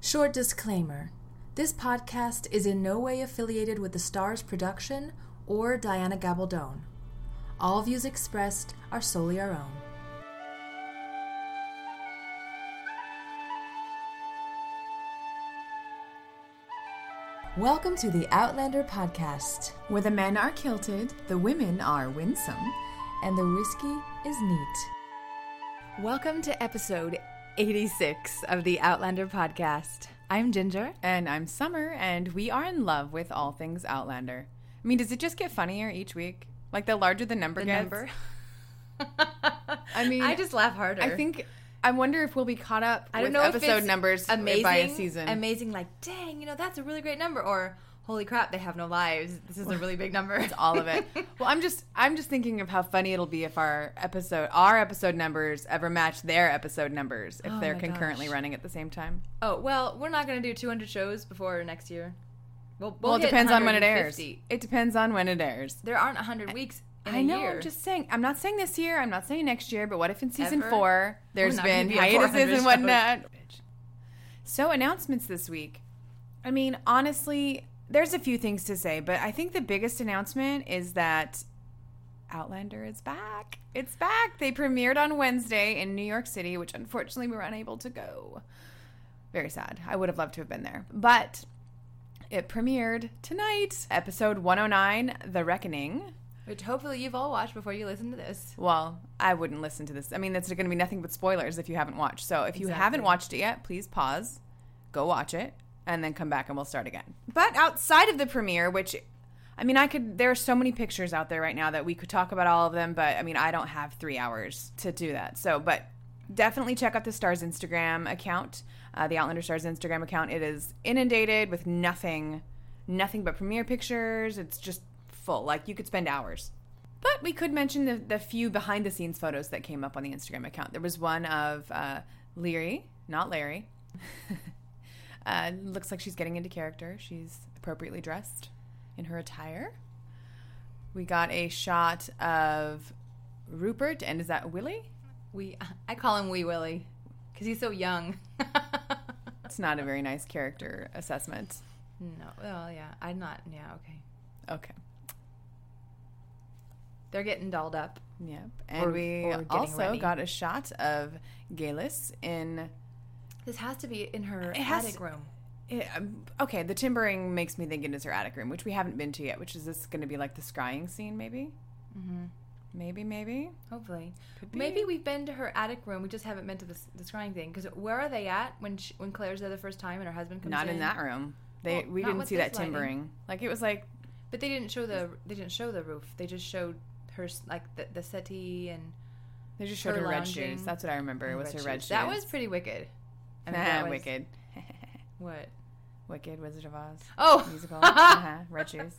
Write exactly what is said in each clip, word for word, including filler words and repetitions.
Short disclaimer. This podcast is in no way affiliated with the Stars production or Diana Gabaldon. All views expressed are solely our own. Welcome to the Outlander podcast, where the men are kilted, the women are winsome, and the whiskey is neat. Welcome to episode eighty-six of the Outlander podcast. I'm Ginger. And I'm Summer, and we are in love with all things Outlander. I mean, does it just get funnier each week? Like, the larger the number the gets? Number? I mean... I just laugh harder. I think... I wonder if we'll be caught up I don't with know episode if numbers amazing, by a season. Amazing, like, dang, you know, that's a really great number. Or, holy crap, they have no lives. This is a really big number. It's all of it. Well, I'm just I'm just thinking of how funny it'll be if our episode our episode numbers ever match their episode numbers if Oh they're my concurrently gosh. running at the same time. Oh, well, we're not going to do two hundred shows before next year. We'll, we'll Well, it hit depends on when it airs. one hundred fifty. It depends on when it airs. There aren't one hundred weeks in I a know. year. I'm just saying. I'm not saying this year. I'm not saying next year. But what if in season Ever? four there's We're not gonna been be at hiatuses four hundred and whatnot? So announcements this week. I mean, honestly, there's a few things to say, but I think the biggest announcement is that Outlander is back. It's back. They premiered on Wednesday in New York City, which unfortunately we were unable to go. Very sad. I would have loved to have been there, but it premiered tonight. Episode one oh nine, The Reckoning. Which hopefully you've all watched before you listen to this. Well, I wouldn't listen to this. I mean, that's going to be nothing but spoilers if you haven't watched. So if you Exactly. haven't watched it yet, please pause, go watch it, and then come back and we'll start again. But outside of the premiere, which, I mean, I could, there are so many pictures out there right now that we could talk about all of them, but I mean, I don't have three hours to do that. So, but definitely check out the Stars Instagram account, uh, the Outlander Stars Instagram account. It is inundated with nothing, nothing but premiere pictures. It's just full. Like, you could spend hours. But we could mention the, the few behind-the-scenes photos that came up on the Instagram account. There was one of uh, Leary, not Larry. uh, looks like she's getting into character. She's appropriately dressed in her attire. We got a shot of Rupert, and is that Willie? We, I call him Wee Willie because he's so young. It's not a very nice character assessment. No, well, yeah, I'm not, yeah, okay. Okay. They're getting dolled up. Yep. And Or- we or getting also ready. got a shot of Galis in... This has to be in her It has attic to- room. It, um, okay, the timbering makes me think it is her attic room, which we haven't been to yet, which is this going to be like the scrying scene, maybe? Mm-hmm. Maybe, maybe? Hopefully. Could be. Maybe we've been to her attic room. We just haven't been to the, the scrying thing. Because where are they at when she, when Claire's there the first time and her husband comes Not in? in that room. They Well, We not didn't with see this that lighting. timbering. Like, it was like... But they didn't show the they didn't show the roof. They just showed her s- like the, the settee and They just showed her her, red lounging. shoes. That's what I remember. It and was her red shoes. That was pretty wicked. I mean, that was, Wicked. What? Wicked, Wizard of Oz. Oh! Musical. uh-huh. Red shoes.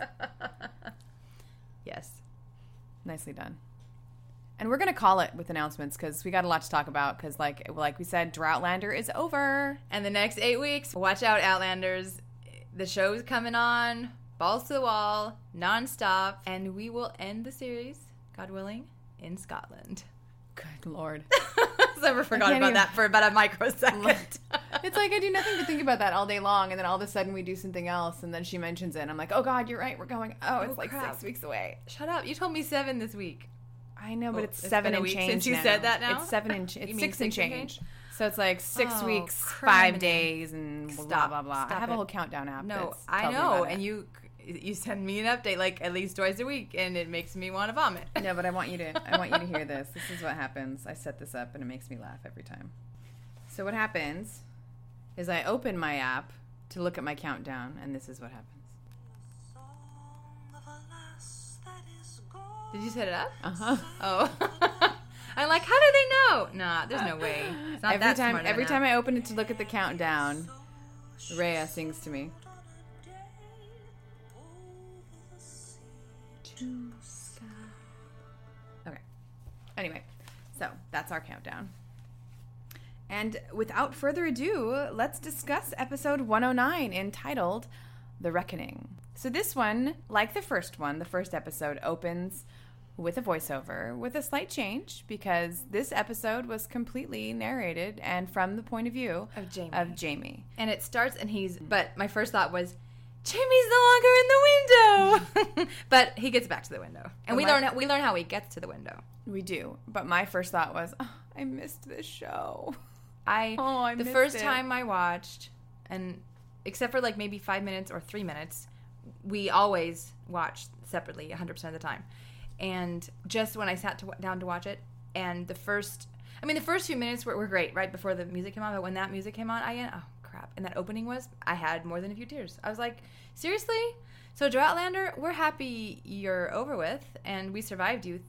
Yes. Nicely done. And we're going to call it with announcements because we got a lot to talk about because, like, like we said, Droughtlander is over. And the next eight weeks, watch out, Outlanders. The show's coming on, balls to the wall, nonstop, and we will end the series, God willing, in Scotland. Good Lord. Never forgot can't about even- that for about a microsecond. It's like I do nothing but think about that all day long, and then all of a sudden we do something else, and then she mentions it, and I'm like, oh, God, you're right. We're going. Oh, it's Oh, like crap. six weeks away. Shut up! You told me seven this week. I know, but Well, it's it's seven been a and week change since you now. said that now? It's seven and ch- You it's mean six and six and change. So it's like six Oh, weeks, criminy. five days, and blah, Stop. blah, blah. Stop I have it. a whole countdown app. No, that's I tells me know, about it. and you you send me an update like at least twice a week, and it makes me want to vomit. No, but I want you to. I want you to hear this. This is what happens. I set this up, and it makes me laugh every time. So what happens is I open my app to look at my countdown, and this is what happens. Did you set it up? Uh huh. Oh. I'm like, how do they know? Nah, there's no way. It's not Every that time, smart of every an time app. I open it to look at the countdown, Rhea sings to me. Okay. Anyway, so that's our countdown. And without further ado, let's discuss episode one oh nine entitled The Reckoning. So this one, like the first one, the first episode opens with a voiceover, with a slight change, because this episode was completely narrated and from the point of view Of Jamie. Of Jamie. And it starts and he's, but my first thought was, Jamie's no longer in the window. But he gets back to the window. And we my- learn, we learn how he gets to the window. We do. But my first thought was, oh, I missed this show. I, Oh, I the missed first it. time I watched, and except for like maybe five minutes or three minutes, we always watch separately one hundred percent of the time. And just when I sat to, down to watch it, and the first, I mean, the first few minutes were, were great, right before the music came on, but when that music came on, I, oh crap, and that opening was, I had more than a few tears. I was like, seriously? So Joe Outlander, we're happy you're over with, and we survived you,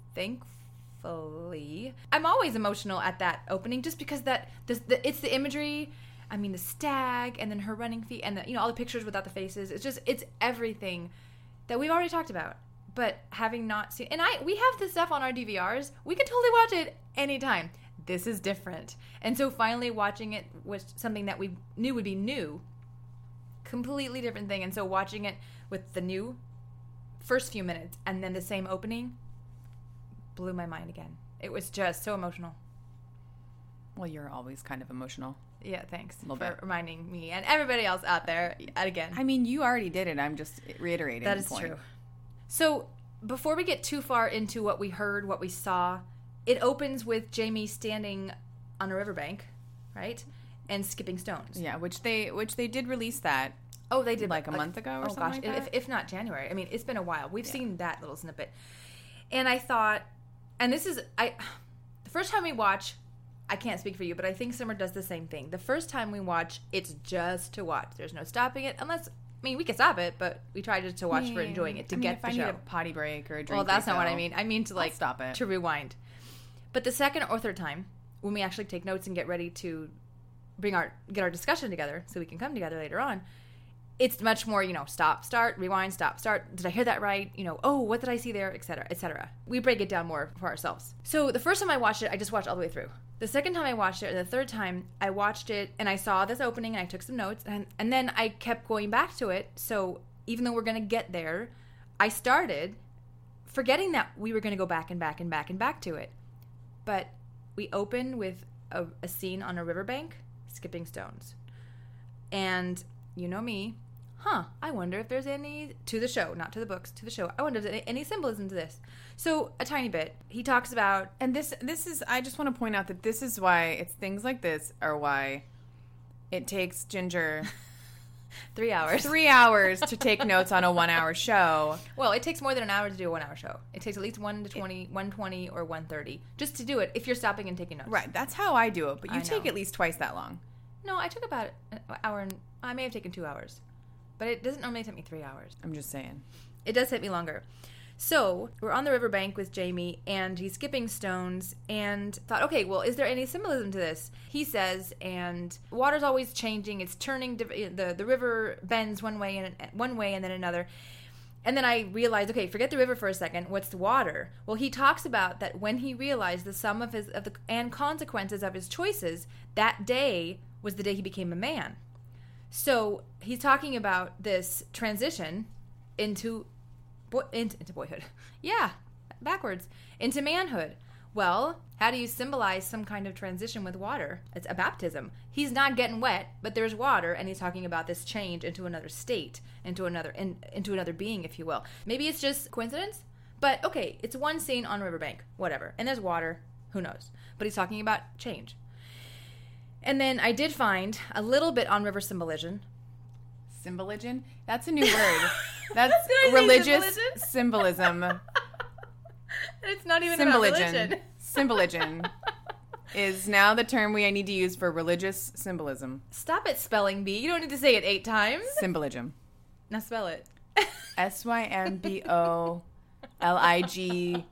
thankfully. I'm always emotional at that opening, just because that, the, the, it's the imagery, I mean, the stag, and then her running feet, and the, you know, all the pictures without the faces. It's just, it's everything that we've already talked about. But having not seen, and I, we have this stuff on our D V Rs. We can totally watch it anytime. This is different. And so finally watching it was something that we knew would be new. Completely different thing. And so watching it with the new first few minutes and then the same opening blew my mind again. It was just so emotional. Well, you're always kind of emotional. Yeah, thanks Little for bit. reminding me and everybody else out there again. I mean, you already did it. I'm just reiterating That the is point. true. So before we get too far into what we heard, what we saw, it opens with Jamie standing on a riverbank, right, and skipping stones. Yeah, which they which they did release that. Oh, they did Like a month ago or oh something gosh, like if, that? if not January. I mean, it's been a while. We've seen that little snippet, and I thought, and this is I, the first time we watch. I can't speak for you, but I think Summer does the same thing. The first time we watch, it's just to watch. There's no stopping it, unless. I mean, we can stop it, but we try just to watch for enjoying it, to I mean, get if the I show. need a potty break or a drink. Well, that's not what I refill, mean. I mean to like stop it. to rewind. But the second or third time, when we actually take notes and get ready to bring our get our discussion together, so we can come together later on, it's much more, you know, stop, start, rewind, stop, start. Did I hear that right? You know, oh, what did I see there, et cetera, et cetera. We break it down more for ourselves. So the first time I watched it, I just watched all the way through. The second time I watched it, and the third time I watched it, and I saw this opening, and I took some notes, and and then I kept going back to it. So even though we're going to get there, I started forgetting that we were going to go back and back and back and back to it. But we open with a, a scene on a riverbank, skipping stones. And you know me, huh, I wonder if there's any, to the show, not to the books, to the show, I wonder if there's any, any symbolism to this. So a tiny bit. He talks about, And this this is I just want to point out that this is why it's things like this are why it takes Ginger three hours. three hours to take notes on a one hour show. Well, it takes more than an hour to do a one-hour show. It takes at least one to twenty, one twenty, or one thirty just to do it if you're stopping and taking notes. Right, that's how I do it, but you I take know. at least twice that long. No, I took about an hour and I may have taken two hours. But it doesn't normally take me three hours. I'm just saying. It does take me longer. So we're on the riverbank with Jamie, and he's skipping stones, and thought, okay, well, is there any symbolism to this? He says, and water's always changing. It's turning. the The river bends one way and one way, and then another. And then I realized, okay, forget the river for a second. What's the water? Well, he talks about that when he realized the sum of his of the and consequences of his choices, that day was the day he became a man. So he's talking about this transition into. Boy, into, into boyhood. Yeah, backwards. Into manhood. Well, how do you symbolize some kind of transition with water? It's a baptism. He's not getting wet, but there's water, and he's talking about this change into another state, into another in, into another being, if you will. Maybe it's just coincidence, but okay, it's one scene on a riverbank, whatever. And there's water, who knows? But he's talking about change. And then I did find a little bit on river symbolism. Symbolism? That's a new word. That's Did I say religious symbolism? symbolism. It's not even about Symbolism. religion. Symbolism is now the term we need to use for religious symbolism. Stop it, spelling bee. You don't need to say it eight times. Symbolism. Now spell it. S Y M B O L I G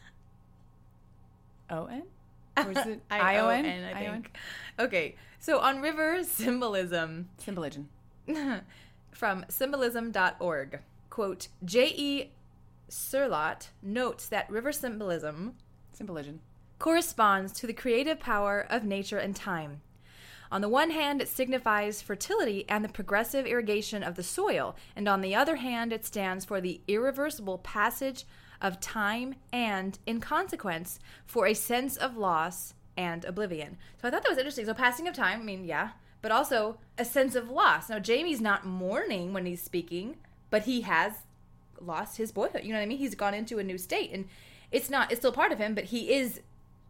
O N? Or is it I O N? I think. Okay, so on river symbolism, Symbolism. from symbolism dot org, quote, J E. Surlot notes that river symbolism Symbolism. corresponds to the creative power of nature and time. On the one hand, it signifies fertility and the progressive irrigation of the soil, and on the other hand, it stands for the irreversible passage of time and, in consequence, for a sense of loss and oblivion. So I thought that was interesting. So passing of time, I mean, yeah, but also a sense of loss. Now, Jaime's not mourning when he's speaking, but he has lost his boyhood. You know what I mean? He's gone into a new state, and it's not, it's still part of him, but he is,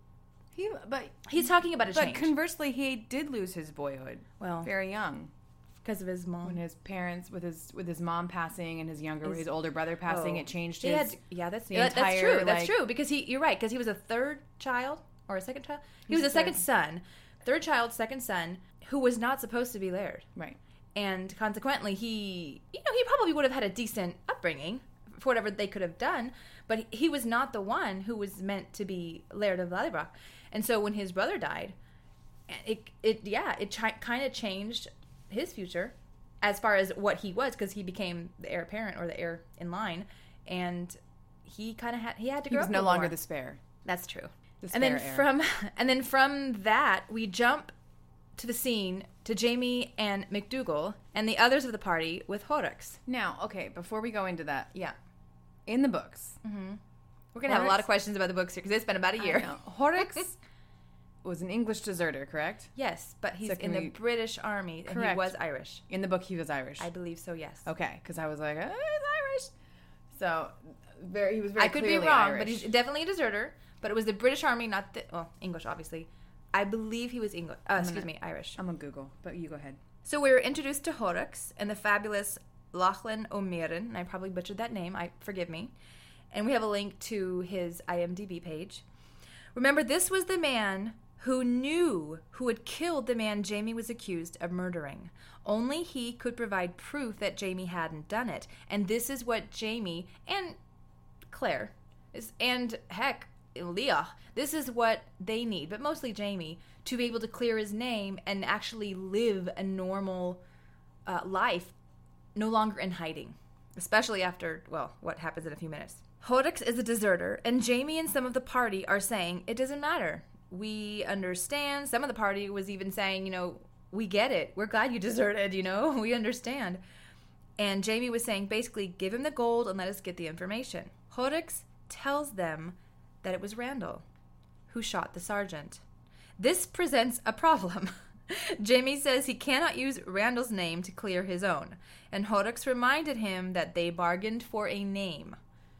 He, but he's talking about a but change. conversely, he did lose his boyhood. Well, very young. because of his mom. When his parents, with his with his mom passing and his younger, his, his older brother passing, oh. it changed He his. had, yeah, that's the that, that's entire, true. That's like- true because he, you're right, because he was a third child or a second child. He He's was a third. second son, third child, second son, who was not supposed to be Laird, Right. and consequently, he, you know, he probably would have had a decent upbringing for whatever they could have done, but he, he was not the one who was meant to be Laird of Lallybroch, and so when his brother died, it, it, yeah, it chi- kind of changed his future as far as what he was, because he became the heir apparent or the heir in line, and he kind of had he had to He grow was up no a little longer more. the spare. That's true. The And then spare heir. from and then from that we jump to the scene to Jaime and McDougal and the others of the party with Horrocks. Now, okay, before we go into that, Yeah, in the books, we're gonna have a lot Horrocks- of questions about the books here because it's been about a I year. know. Horrocks was an English deserter, correct? Yes, but he's So in can the we- British Army and Correct. he was Irish. In the book, he was Irish. I believe so. Yes. Okay, because I was like, oh, he's Irish. So, very, he was very I could be clearly wrong, Irish. but he's definitely a deserter. But it was the British Army, not the well English, obviously. I believe he was English. Uh, excuse gonna- me, Irish. I'm on Google, but you go ahead. So we were introduced to Horrocks and the fabulous Lachlan O'Meara, and I probably butchered that name. I forgive me. And we have a link to his I M D B page. Remember, this was the man who knew who had killed the man Jaime was accused of murdering. Only he could provide proof that Jaime hadn't done it. And this is what Jaime and Claire is, and heck, Leah, this is what they need, but mostly Jaime, to be able to clear his name and actually live a normal uh, life, no longer in hiding, especially after, well, what happens in a few minutes. Horrocks is a deserter, and Jaime and some of the party are saying, it doesn't matter. We understand. Some of the party was even saying, you know, we get it. We're glad you deserted, you know, we understand. And Jaime was saying, basically, give him the gold and let us get the information. Horrocks tells them that it was Randall who shot the sergeant. This presents a problem. Jaime says he cannot use Randall's name to clear his own, and Horrocks reminded him that they bargained for a name,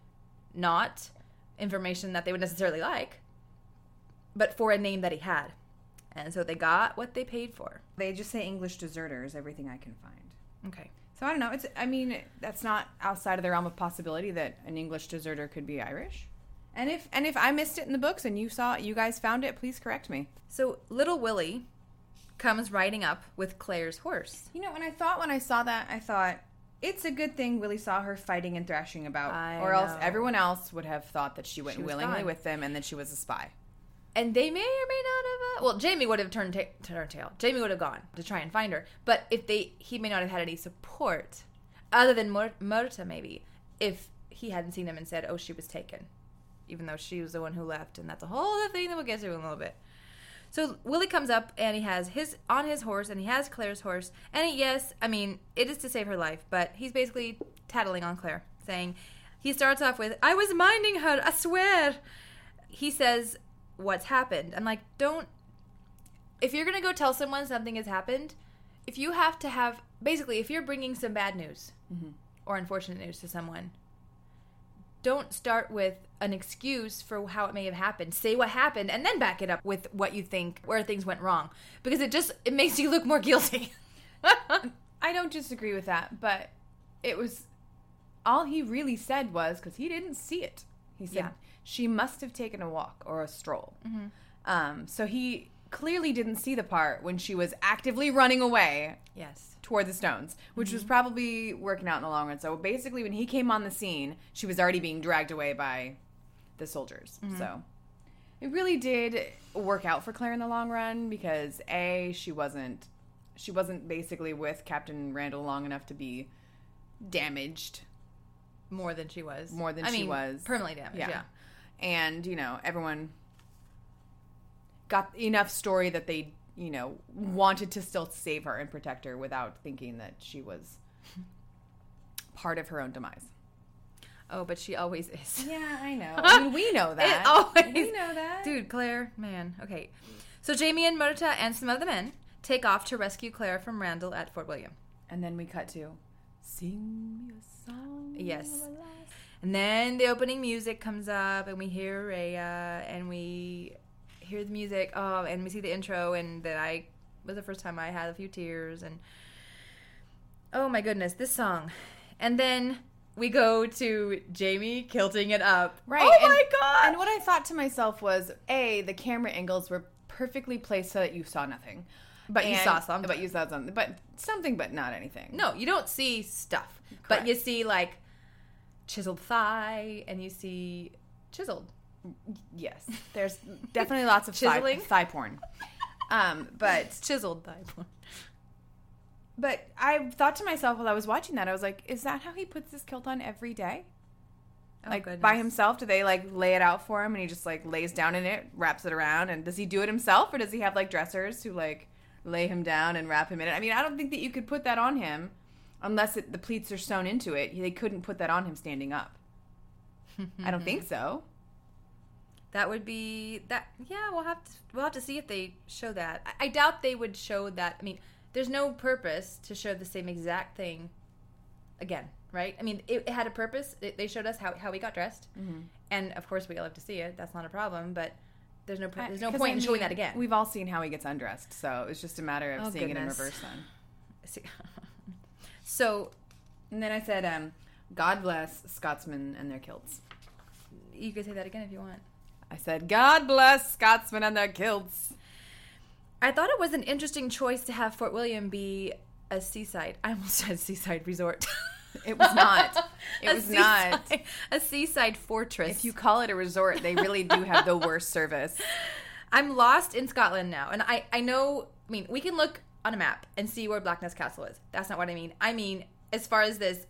not information that they would necessarily like, but for a name that he had. And so they got what they paid for. They just say English deserters, everything I can find. Okay. So I don't know. It's. I mean, that's not outside of the realm of possibility that an English deserter could be Irish. And if and if I missed it in the books and you saw it, you guys found it, please correct me. So little Willie comes riding up with Claire's horse. You know, and I thought when I saw that, I thought it's a good thing Willie saw her fighting and thrashing about, I or else know. everyone else would have thought that she went She was willingly gone. with them and that she was a spy. And they may or may not have. Uh, well, Jaime would have turned ta- turned tail. Jaime would have gone to try and find her. But if they, he may not have had any support, other than Mur- Murta maybe, if he hadn't seen them and said, "Oh, she was taken," even though she was the one who left, and that's a whole other thing that we'll get to in a little bit. So Willie comes up and he has his on his horse and he has Claire's horse. And he, yes, I mean it is to save her life, but he's basically tattling on Claire, saying he starts off with, "I was minding her, I swear." He says, "What's happened?" I'm like, don't, if you're going to go tell someone something has happened, if you have to have, basically, if you're bringing some bad news Mm-hmm. or unfortunate news to someone, don't start with an excuse for how it may have happened. Say what happened and then back it up with what you think, where things went wrong. Because it just, it makes you look more guilty. I don't disagree with that, but it was, all he really said was, because he didn't see it. He said, Yeah. she must have taken a walk or a stroll. Mm-hmm. Um, so he clearly didn't see the part when she was actively running away Yes. toward the stones, which was probably working out in the long run. So basically, when he came on the scene, she was already being dragged away by the soldiers. So it really did work out for Claire in the long run because A, she wasn't she wasn't basically with Captain Randall long enough to be damaged More than she was. more than I she mean, was. permanently damaged, yeah. And, you know, everyone got enough story that they, you know, wanted to still save her and protect her without thinking that she was part of her own demise. Oh, but she always is. Yeah, I know. I mean, we know that. It always, we know that. Dude, Claire, man. Okay. So Jamie and Murta and some of the men take off to rescue Claire from Randall at Fort William. And then we cut to Sing Me a Song. Yes. And then the opening music comes up and we hear Rhea and we hear the music. Oh, and we see the intro, and that I was the first time I had a few tears, and oh my goodness, this song. And then we go to Jamie kilting it up. Right. Oh and, my god. And what I thought to myself was, A, the camera angles were perfectly placed so that you saw nothing. But and, you saw something. But you saw something. But something, but not anything. No, you don't see stuff. Correct. But you see, like, chiseled thigh, and you see chiseled. Yes. There's definitely lots of thigh, Chiseling? thigh porn. Um, but Chiseled thigh porn. but I thought to myself while I was watching that, I was like, is that how he puts his kilt on every day? Oh, Like goodness. by himself? Do they like lay it out for him and he just like lays down in it, wraps it around? And does he do it himself, or does he have like dressers who like lay him down and wrap him in it? I mean, I don't think that you could put that on him unless it, the pleats are sewn into it. They couldn't put that on him standing up. I don't think so. That would be that. Yeah, we'll have to we'll have to see if they show that. I, I doubt they would show that. I mean, there's no purpose to show the same exact thing again, right? I mean, it, it had a purpose. It, they showed us how how we got dressed, Mm-hmm. and of course, we all love to see it. That's not a problem. But there's no pur- there's no 'Cause, point I in showing mean, that again. We've all seen how he gets undressed, so it's just a matter of Oh, seeing goodness. it in reverse then. See- so And then I said, um, God bless Scotsmen and their kilts. you could say that again if you want. I said, God bless Scotsmen and their kilts. I thought it was an interesting choice to have Fort William be a seaside. I almost said seaside resort. It was not. It A was not. seaside- A seaside fortress. If you call it a resort, they really do have the worst service. I'm lost in Scotland now. And I, I know, I mean, we can look on a map and see where Blackness Castle is. That's not what I mean. I mean, as far as this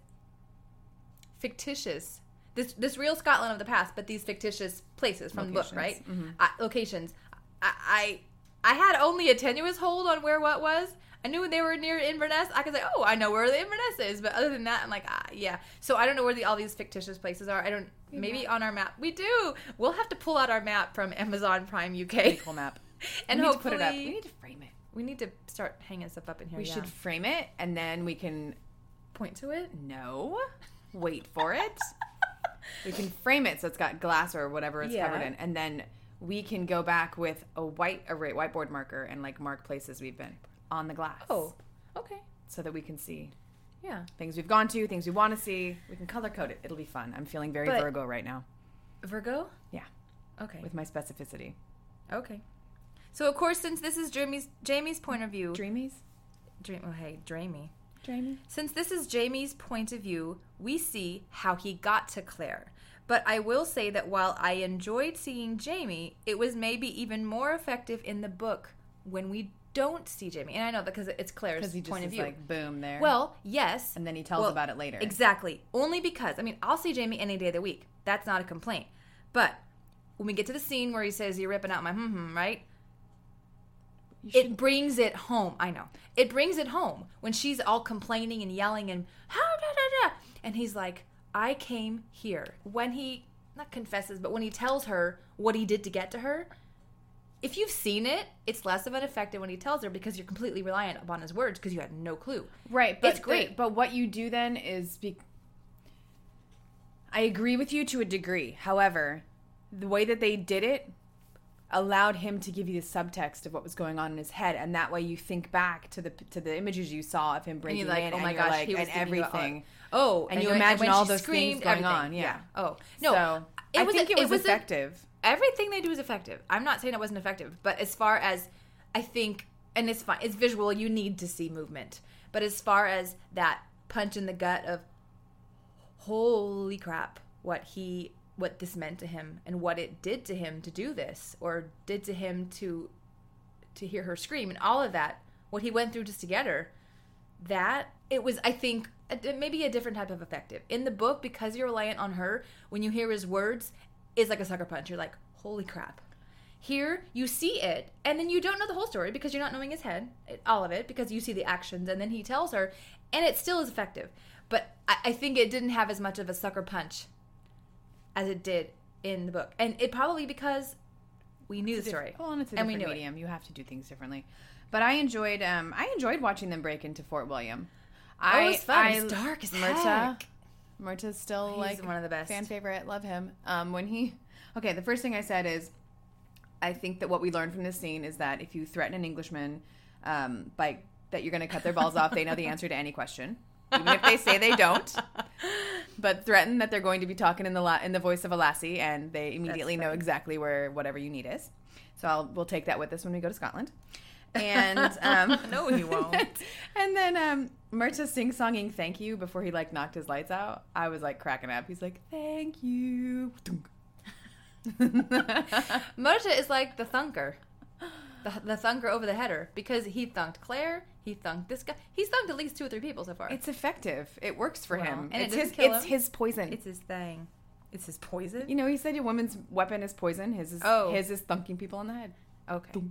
fictitious, this this real Scotland of the past, but these fictitious places from the book, Locations. right? Mhm. I, locations. I, I I had only a tenuous hold on where what was. I knew they were near Inverness. I could say, oh, I know where the Inverness is. But other than that, I'm like, ah, yeah. So I don't know where the, all these fictitious places are. I don't, maybe on our map. We do. We'll have to pull out our map from Amazon Prime U K. Cool map. And we need to hopefully, put it up. We need to frame it. we need to start hanging stuff up in here. We yeah. should frame it, and then we can point to it. no wait for it. We can frame it so it's got glass or whatever it's Yeah. covered in, and then we can go back with a white a ra- whiteboard marker and like mark places we've been on the glass. Oh, okay. so that we can see Yeah. things we've gone to, things we want to see. We can color code it. It'll be fun. I'm feeling very But- Virgo right now Virgo? Yeah. Okay. with my specificity. Okay. So, of course, since this is Jamie's, Jamie's point of view. Dreamies? Dream, oh, hey, Jamie. Dreamy? Since this is Jamie's point of view, we see how he got to Claire. But I will say that while I enjoyed seeing Jamie, it was maybe even more effective in the book when we don't see Jamie. And I know because it's Claire's Because he just point of is view. like, boom, there. Well, yes. and then he tells Well, about it later. Exactly. Only because, I mean, I'll see Jamie any day of the week. That's not a complaint. But when we get to the scene where he says, you're ripping out my hmm-hmm, right? You should- It brings it home. I know. It brings it home when she's all complaining and yelling and how da da da. And he's like, I came here. When he, not confesses, but when he tells her what he did to get to her, if you've seen it, it's less of an effect when he tells her because you're completely reliant upon his words because you had no clue. Right, but It's great. But what you do then is be. I agree with you to a degree. However, the way that they did it allowed him to give you the subtext of what was going on in his head, and that way you think back to the to the images you saw of him breaking And you're like, in, oh and my you're gosh, like, he was and thinking about- everything. Oh, And you when- imagine when all she those things going everything. on, yeah. Oh no, so it I was think a- it was, it was a- effective. everything they do is effective. I'm not saying it wasn't effective, but as far as I think, and it's fine, it's visual. You need to see movement, but as far as that punch in the gut of holy crap, what he, what this meant to him, and what it did to him to do this, or did to him to to hear her scream, and all of that, what he went through just to get her, that it was, I think, a, maybe a different type of effective. In the book, because you're reliant on her, when you hear his words, it's like a sucker punch. You're like, holy crap. Here, you see it, and then you don't know the whole story because you're not knowing his head, all of it, because you see the actions, and then he tells her, and it still is effective. But I, I think it didn't have as much of a sucker punch as it did in the book. And it probably because we knew It's the a story. diff- Well, and it's a And we different knew it. medium. You have to do things differently. But I enjoyed um I enjoyed watching them break into Fort William. I, Oh, it's fun. I, It's dark as Murta, heck. Murta's still He's like one of the best. fan favorite. Love him. Um, when he, okay, the first thing I said is, I think that what we learned from this scene is that if you threaten an Englishman, um, by that you're going to cut their balls off, they know the answer to any question, even if they say they don't. But threaten that they're going to be talking in the la- in the voice of a lassie, and they immediately know funny. exactly where whatever you need is. So I'll we'll take that with us when we go to Scotland. And um, No, he won't. And then um, Murta sing-songing "Thank You" before he like knocked his lights out. I was like cracking up. He's like, "Thank you." Murta is like the thunker. The, the thunker over the header. Because he thunked Claire. He thunked this guy. He's thunked at least two or three people so far. It's effective. It works for Well, him. and it it's doesn't his. kill It's him. his poison. It's his thing. It's his poison? You know, he said your woman's weapon is poison. His is. Oh. His is thunking people in the head. Okay. Boom.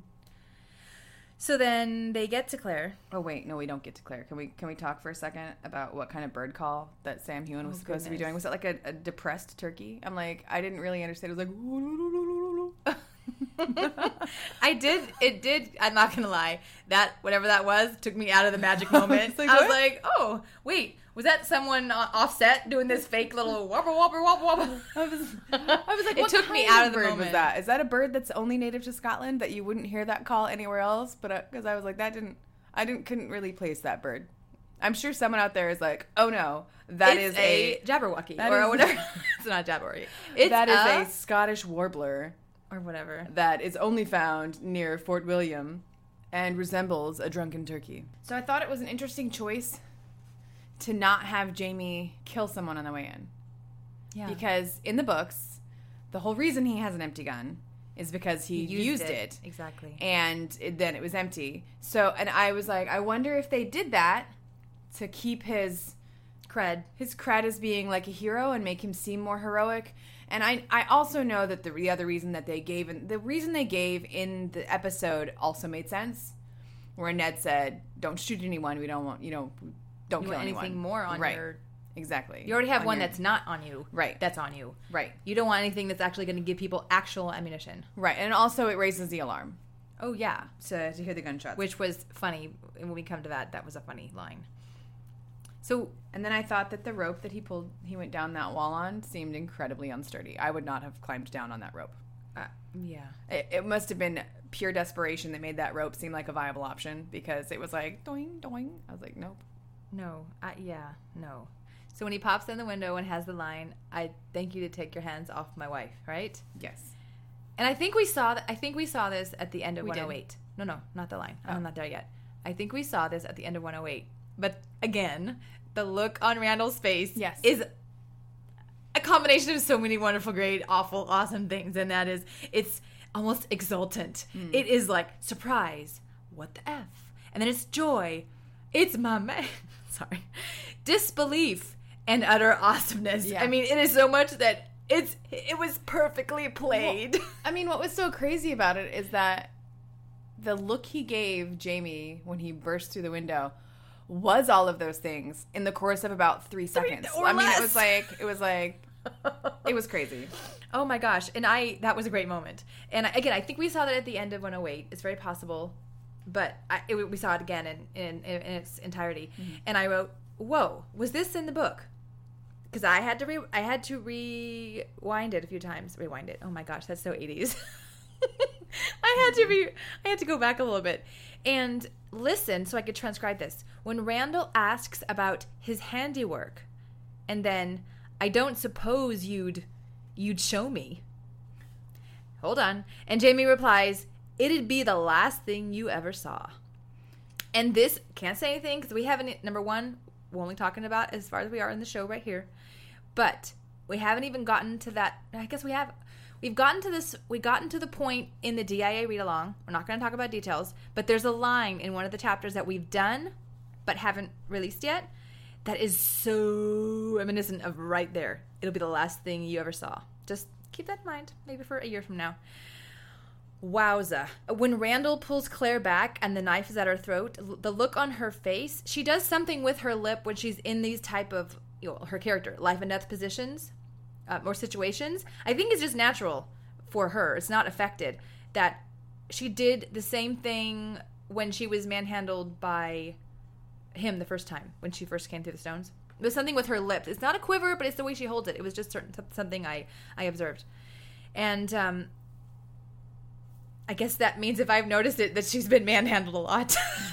So then they get to Claire. Oh wait, no, we don't get to Claire. Can we? Can we talk for a second about what kind of bird call that Sam Hewen was Oh, supposed to be goodness. doing? Was it like a, a depressed turkey? I'm like, I didn't really understand. It was like. I did. It did. I'm not gonna lie. That whatever that was took me out of the magic moment. It's like, I was what? like, oh wait, was that someone uh, offset doing this fake little wobble wobble wobble wobble? I was, I was like, It what took me kind out of the bird moment. Was that? Is that a bird that's only native to Scotland that you wouldn't hear that call anywhere else? But because I was like, that didn't, I didn't, couldn't really place that bird. I'm sure someone out there is like, oh no, that is It's a, Jabberwocky that or is- whatever. It's not Jabberwocky. It's that is a, a Scottish warbler or whatever. that is only found near Fort William and resembles a drunken turkey. So I thought it was an interesting choice to not have Jamie kill someone on the way in. Yeah. Because in the books, the whole reason he has an empty gun is because he, used, it. Exactly. And it, then it was empty. So, and I was like, I wonder if they did that to keep his Cred. his cred as being like a hero and make him seem more heroic. And I, I also know that the, the other reason that they gave, and the reason they gave in the episode also made sense, where Ned said, "Don't shoot anyone. We don't want, you know, don't You kill want anyone." anything more on right. your... Exactly. You already have On one your- that's not on you. Right. That's on you. right, You don't want anything that's actually going to give people actual ammunition. right, and also it raises the alarm Oh, yeah. to to hear the gunshots. Which was funny. And when we come to that, that was a funny line. So, And then I thought that the rope that he pulled, he went down that wall on, seemed incredibly unsturdy. I would not have climbed down on that rope. uh, yeah. It, it must have been pure desperation that made that rope seem like a viable option, because it was like doing doing. I was like, nope. No. Uh, yeah. No. So when he pops in the window and has the line, "I thank you to take your hands off my wife," right? Yes. And I think we saw th- I think we saw this at the end of We did. one oh eight. No, no, not the line. Oh. I'm not there yet. I think we saw this at the end of one oh eight. But again, the look on Randall's face Yes. is a combination of so many wonderful, great, awful, awesome things. And that is, it's almost exultant. Hmm. It is like surprise, what the F? And then it's joy, it's my man. Sorry. Disbelief and utter awesomeness. Yeah. I mean, it is so much that it's it was perfectly played. I mean, what was so crazy about it is that the look he gave Jamie when he burst through the window was all of those things in the course of about three seconds. or I mean, less. it was like it was like it was crazy. Oh my gosh. And I, that was a great moment. And I, again, I think we saw that at the end of one oh eight. It's very possible. But I, it, we saw it again in, in, in its entirety. Mm-hmm. And I wrote, whoa, was this in the book? Because I had to re, I had to rewind it a few times. Rewind it. Oh my gosh, that's so eighties. I had to be, I had to go back a little bit and listen so I could transcribe this. When Randall asks about his handiwork, and then, "I don't suppose you'd, you'd show me." Hold on. And Jamie replies, "It'd be the last thing you ever saw." And this, can't say anything because we haven't, number one, we're only talking about as far as we are in the show right here. But we haven't even gotten to that. I guess we have. We've gotten to this. We gotten to the point in the D I A read along. We're not going to talk about details, but there's a line in one of the chapters that we've done, but haven't released yet. That is so reminiscent of right there. It'll be the last thing you ever saw. Just keep that in mind. Maybe for a year from now. Wowza. When Randall pulls Claire back and the knife is at her throat, the look on her face, she does something with her lip when she's in these type of, you know, her character, life and death positions. uh, or situations, I think it's just natural for her. It's not affected. That she did the same thing when she was manhandled by him the first time, when she first came through the stones. It was something with her lips. It's not a quiver, but it's the way she holds it. It was just certain, something I, I observed. And um, I guess that means if I've noticed it, that she's been manhandled a lot.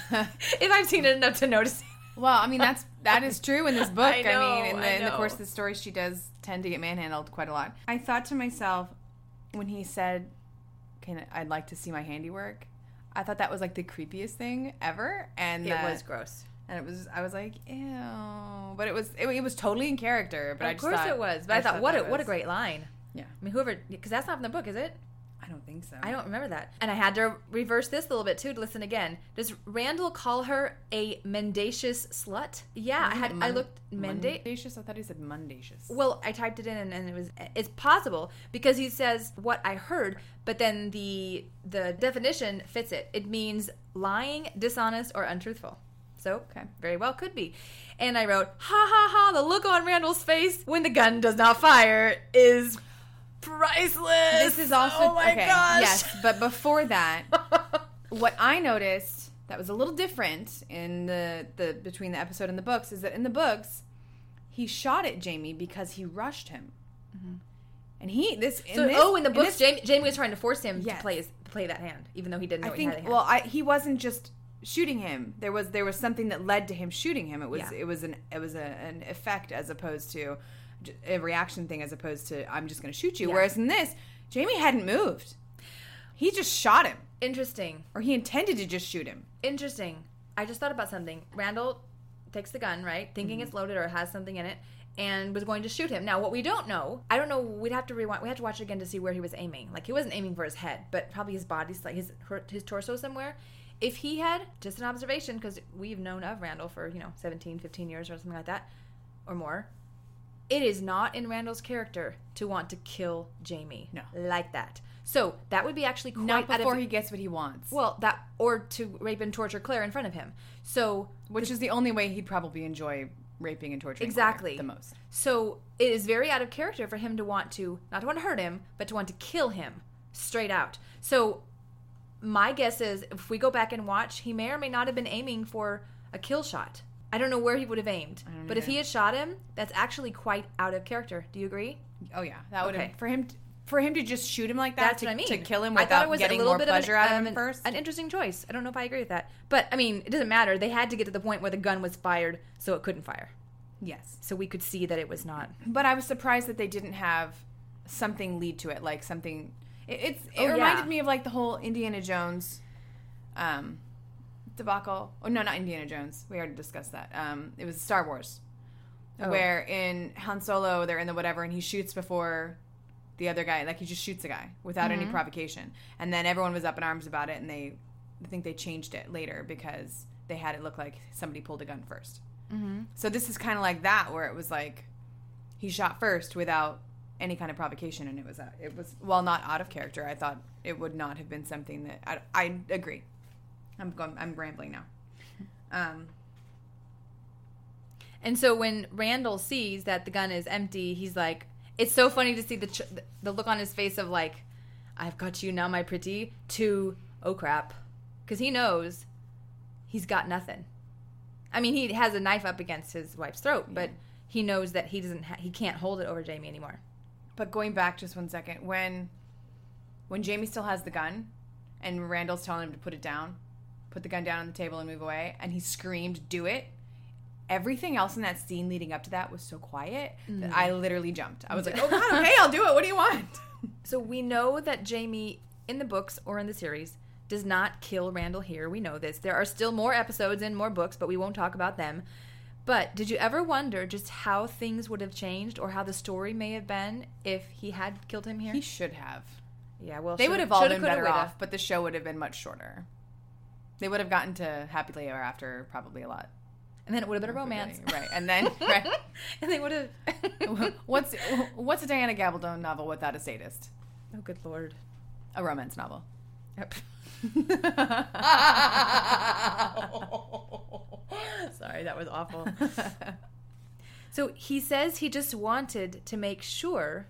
If I've seen it enough to notice it. Well, I mean, that's that is true in this book. I know, I mean, in the, I in the know. course of the story, she does tend to get manhandled quite a lot. I thought to myself, when he said, "Can I'd like to see my handiwork," I thought that was like the creepiest thing ever, and It that- was gross. And it was, I was like, ew. But it was, it, it was totally in character. But I Of just course thought, it was. But I, thought, just what that a, what a was- great line. Yeah. I mean, whoever, because that's not from the book, is it? I don't think so. I don't remember that. And I had to reverse this a little bit too to listen again. Does Randall call her a mendacious slut? Yeah, I had. I looked menda- Mendacious? I thought he said mundacious. Well, I typed it in and, and it was. It's possible because he says what I heard, but then the the definition fits it. It means lying, dishonest, or untruthful. So, Okay. very well could be. And I wrote, ha ha ha, the look on Randall's face when the gun does not fire is priceless. This is also oh my okay, gosh. yes, but before that, what I noticed that was a little different in the, the between the episode and the books is that in the books he shot at Jamie because he rushed him, mm-hmm. and he this, in So, this oh, in the in books, this- Jamie, Jamie was trying to force him Yes. to play his, play that hand, even though he didn't know I he think had a hand. well, I, he wasn't just shooting him. There was there was something that led to him shooting him. It was Yeah. it was an it was a, an effect as opposed to j- a reaction thing as opposed to I'm just going to shoot you. Yeah. Whereas in this, Jamie hadn't moved. He just shot him, Interesting. or he intended to just shoot him. Interesting. I just thought about something. Randall takes the gun, right, thinking Mm-hmm. it's loaded or it has something in it, and was going to shoot him. Now, what we don't know, I don't know. We'd have to rewind. We have to watch it again to see where he was aiming. Like he wasn't aiming for his head, but probably his body's like his her- his torso somewhere. If he had, just an observation, because we've known of Randall for, you know, seventeen, fifteen years or something like that, or more, it is not in Randall's character to want to kill Jamie. No. Like that. So that would be actually quite Not out before of, he gets what he wants. well, that, or to rape and torture Claire in front of him. So, which is the only way he'd probably enjoy raping and torturing Exactly. Claire the most. so it is very out of character for him to want to, not to want to hurt him, but to want to kill him straight out. So my guess is if we go back and watch, he may or may not have been aiming for a kill shot. I don't know where he would have aimed. don't But if either. he had shot him, that's actually quite out of character. Do you agree? Oh yeah, that would Okay. have for him for him to just shoot him like that That's to, what I mean. to kill him I thought without it was getting a little more bit pleasure of an, out of um, him first. An interesting choice. I don't know if I agree with that. But, I mean, it doesn't matter. They had to get to the point where the gun was fired so it couldn't fire. Yes. So we could see that it was not. But I was surprised that they didn't have something lead to it, like something. It, it's it Oh, reminded yeah. me of like the whole Indiana Jones, um, debacle. Oh no, not Indiana Jones. We already discussed that. Um, it was Star Wars, Oh. where in Han Solo they're in the whatever, and he shoots before the other guy. Like he just shoots a guy without any provocation, and then everyone was up in arms about it, and they, I think they changed it later because they had it look like somebody pulled a gun first. Mm-hmm. So this is kind of like that, where it was like he shot first without any kind of provocation, and it was uh, it was well not out of character. I thought it would not have been something that I, I agree. I'm going. I'm rambling now. Um, And so when Randall sees that the gun is empty, he's like, it's so funny to see the ch- the look on his face of like, I've got you now, my pretty, to, oh crap. Because he knows he's got nothing. I mean, he has a knife up against his wife's throat, but he knows that he doesn't ha- he can't hold it over Jamie anymore. but going back just one second, when when Jamie still has the gun, and Randall's telling him to put it down, put the gun down on the table and move away, and he screamed, "Do it!" Everything else in that scene leading up to that was so quiet that I literally jumped. I was like, "Oh God, okay, I'll do it. What do you want?" So we know that Jamie, in the books or in the series, does not kill Randall here. We know this. There are still more episodes and more books, but we won't talk about them. But did you ever wonder just how things would have changed or how the story may have been if he had killed him here? He should have. Yeah, well, They shoulda- would have all shoulda, been coulda, better woulda. off, but the show would have been much shorter. They would have gotten to happily ever after probably a lot. And then it would have been a romance. Right. And then, right. And they would have. What's what's a Diana Gabaldon novel without a sadist? Oh, good Lord. A romance novel. Yep. Sorry, that was awful. So he says he just wanted to make sure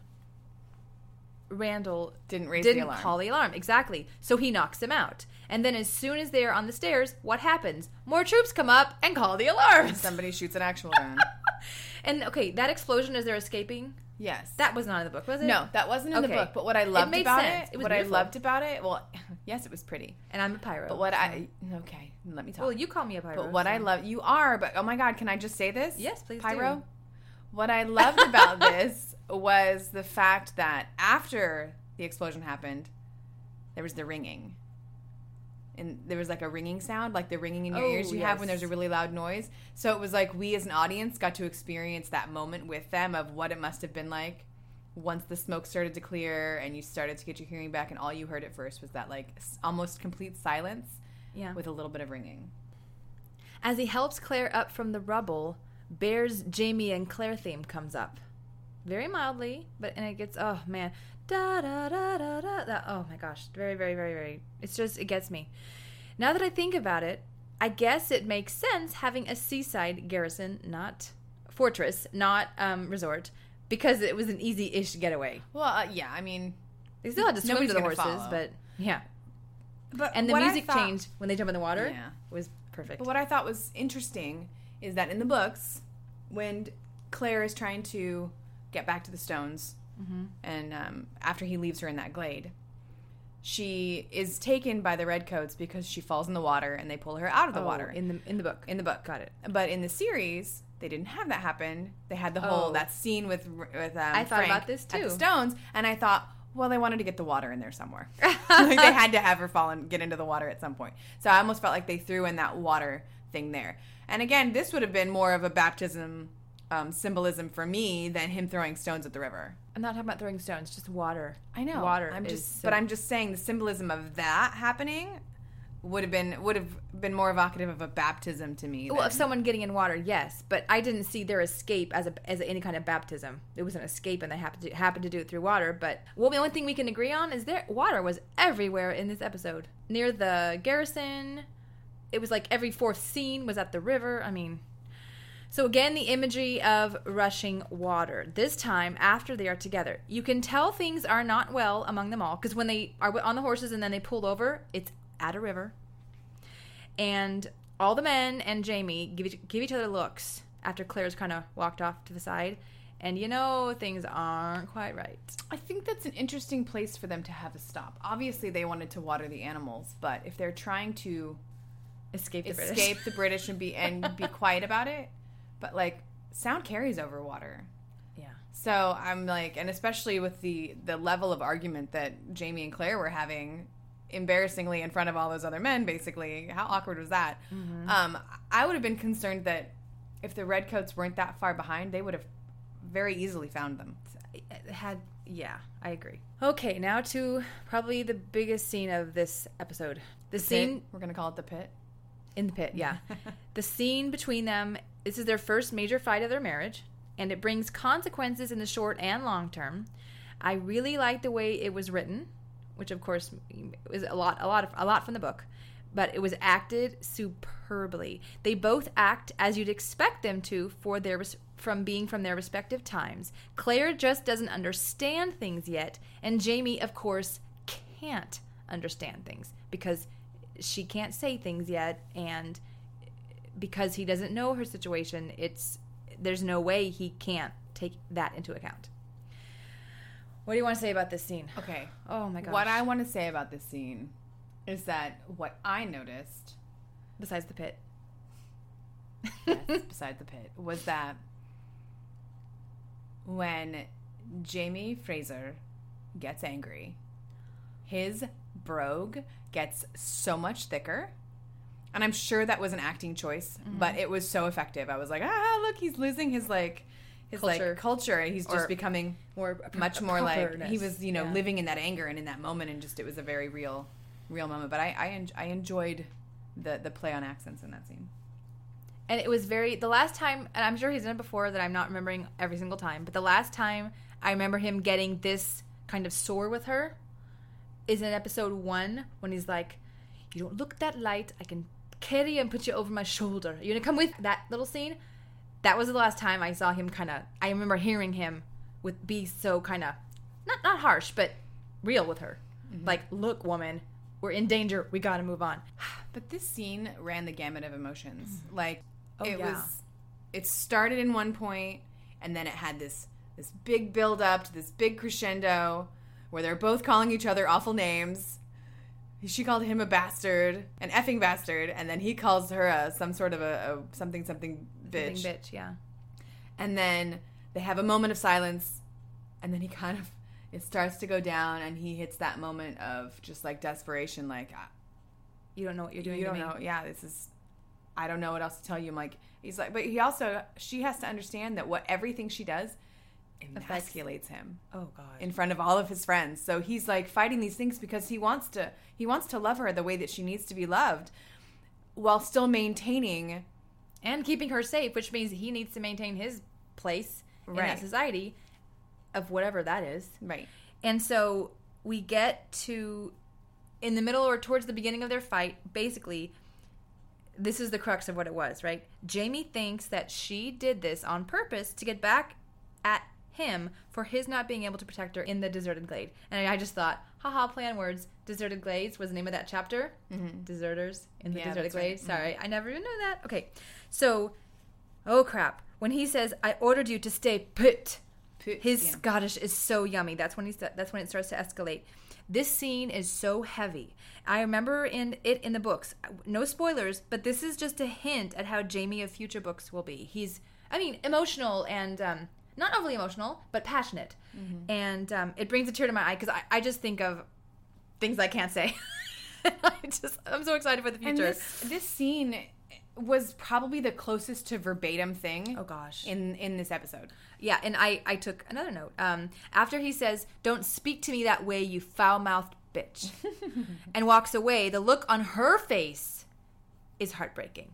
Randall Didn't raise didn't the alarm. call the alarm. Exactly. So he knocks him out. And then as soon as they are on the stairs, what happens? More troops come up and call the alarm. Somebody shoots an actual gun. And okay, that explosion as they're escaping, Yes. that was not in the book, was it? No, that wasn't in Okay. the book. But what I loved made about sense. it, It was what beautiful. I loved about it, well, yes, it was pretty. And I'm a pyro. But what I okay, let me talk. Well, you call me a pyro. But what I so- love, you are. But oh my God, can I just say this? Yes, please Pyro. do. What I loved about this was the fact that after the explosion happened, there was the ringing. And there was like a ringing sound, like the ringing in your Oh, ears you have when yes. there's a really loud noise. So it was like we as an audience got to experience that moment with them of what it must have been like once the smoke started to clear and you started to get your hearing back, and all you heard at first was that like s- almost complete silence Yeah. with a little bit of ringing. As he helps Claire up from the rubble, Bear's Jamie and Claire theme comes up. Very mildly, but and it gets, oh man. Da da da da da. da. Oh my gosh. Very, very, very, very. It's just, it gets me. Now that I think about it, I guess it makes sense having a seaside garrison, not fortress, not um, resort, because it was an easy-ish getaway. Well, uh, yeah, I mean, They still had to swim Nobody's to the gonna horses, follow. but yeah. but And the what I music thought- changed when they jump in the water. Yeah. It was perfect. But what I thought was interesting is that in the books, when Claire is trying to get back to the stones, Mm-hmm. and um, after he leaves her in that glade, she is taken by the redcoats because she falls in the water and they pull her out of the Oh, water in the in the book. in the book. Got it. But in the series, they didn't have that happen. They had the whole Oh. that scene with with um, I thought Frank about this at too. the stones, and I thought, well, they wanted to get the water in there somewhere. Like they had to have her fall and get into the water at some point. So I almost felt like they threw in that water thing there. And again, this would have been more of a baptism um, symbolism for me than him throwing stones at the river. I'm not talking about throwing stones, just water. I know Water I'm is just, so- but I'm just saying the symbolism of that happening would have been would have been more evocative of a baptism to me. Well, than- of someone getting in water, yes, but I didn't see their escape as a as any kind of baptism. It was an escape, and they happened to happened to do it through water. But well, the only thing we can agree on is there water was everywhere in this episode. Near the garrison, it was like every fourth scene was at the river. I mean, so again, the imagery of rushing water. This time, after they are together, you can tell things are not well among them all because when they are on the horses and then they pull over, it's at a river. And all the men and Jamie give each, give each other looks after Claire's kind of walked off to the side. And you know, things aren't quite right. I think that's an interesting place for them to have a stop. Obviously, they wanted to water the animals, but if they're trying to Escape the escape British. the British and be and be quiet about it, but like sound carries over water. Yeah. So I'm like, and especially with the the level of argument that Jamie and Claire were having, embarrassingly in front of all those other men, basically, how awkward was that? Mm-hmm. Um, I would have been concerned that if the redcoats weren't that far behind, they would have very easily found them. It had, yeah, I agree. Okay, now to probably the biggest scene of this episode. The, scene Pit. We're gonna call it the pit. in the pit, yeah. The scene between them, this is their first major fight of their marriage, and it brings consequences in the short and long term. I really like the way it was written, which of course is a lot, a lot, of, a lot from the book, but it was acted superbly. They both act as you'd expect them to for their res- from being from their respective times. Claire just doesn't understand things yet, and Jamie, of course, can't understand things because she can't say things yet, and because he doesn't know her situation, it's there's no way he can't take that into account. What do you want to say about this scene? Okay. Oh my gosh. What I want to say about this scene is that what I noticed, Besides the pit. yes, beside the pit, was that when Jamie Fraser gets angry, his brogue gets so much thicker. And I'm sure that was an acting choice, Mm-hmm. but it was so effective. I was like, ah, look, he's losing his like his Culture. like culture, and he's just Or becoming More much more like properness. he was, you know, Yeah. living in that anger and in that moment, and just it was a very real, real moment. But I I, en- I enjoyed the the play on accents in that scene. And it was very, the last time, and I'm sure he's done it before that I'm not remembering every single time, but the last time I remember him getting this kind of sore with her is in episode one when he's like, you don't look that light, I can carry you and put you over my shoulder. You gonna come with that little scene? that was the last time I saw him kind of, I remember hearing him with be so kind of, not, not harsh, but real with her. Mm-hmm. Like, look, woman, we're in danger. We got to move on. But this scene ran the gamut of emotions. Mm-hmm. Like, oh, it yeah. was, it started in one point, and then it had this, this big build up to this big crescendo where they're both calling each other awful names. She called him a bastard, an effing bastard, and then he calls her a, some sort of a, a something, something bitch. Something bitch, yeah. And then they have a moment of silence, and then he kind of, it starts to go down, and he hits that moment of just, like, desperation, like, you don't know what you're doing you to don't me. know, yeah, this is, I don't know what else to tell you. I'm like, he's like, but he also, she has to understand that what everything she does emasculates him. Oh God. In front of all of his friends. So he's like fighting these things because he wants to he wants to love her the way that she needs to be loved while still maintaining and keeping her safe, which means he needs to maintain his place in right. that society of whatever that is. Right. And so we get to in the middle or towards the beginning of their fight, basically this is the crux of what it was, right? Jamie thinks that she did this on purpose to get back at him for his not being able to protect her in the deserted glade. And I just thought, haha, play on words. Deserted Glades was the name of that chapter. Mm-hmm. Deserters in the yeah, deserted glade. Right. Sorry, Mm-hmm. I never even knew that. Okay, so, oh crap. When he says, I ordered you to stay put, Put, his yeah. Scottish is so yummy. That's when he st- That's when it starts to escalate. This scene is so heavy. I remember in it in the books. No spoilers, but this is just a hint at how Jamie of future books will be. He's, I mean, emotional and... um not overly emotional, but passionate. Mm-hmm. And um, it brings a tear to my eye because I, I just think of things I can't say. I just, I'm so excited for the future. And this, this scene was probably the closest to verbatim thing. Oh, gosh. In, in this episode. Yeah, and I, I took another note. Um, after he says, don't speak to me that way, you foul-mouthed bitch, and walks away, the look on her face is heartbreaking.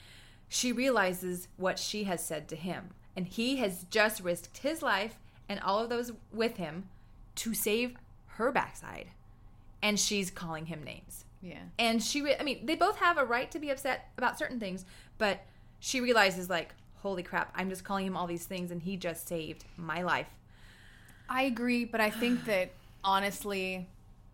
She realizes what she has said to him. And he has just risked his life and all of those with him to save her backside. And she's calling him names. Yeah. And she, re- I mean, they both have a right to be upset about certain things, but she realizes, like, holy crap, I'm just calling him all these things and he just saved my life. I agree, but I think that, honestly,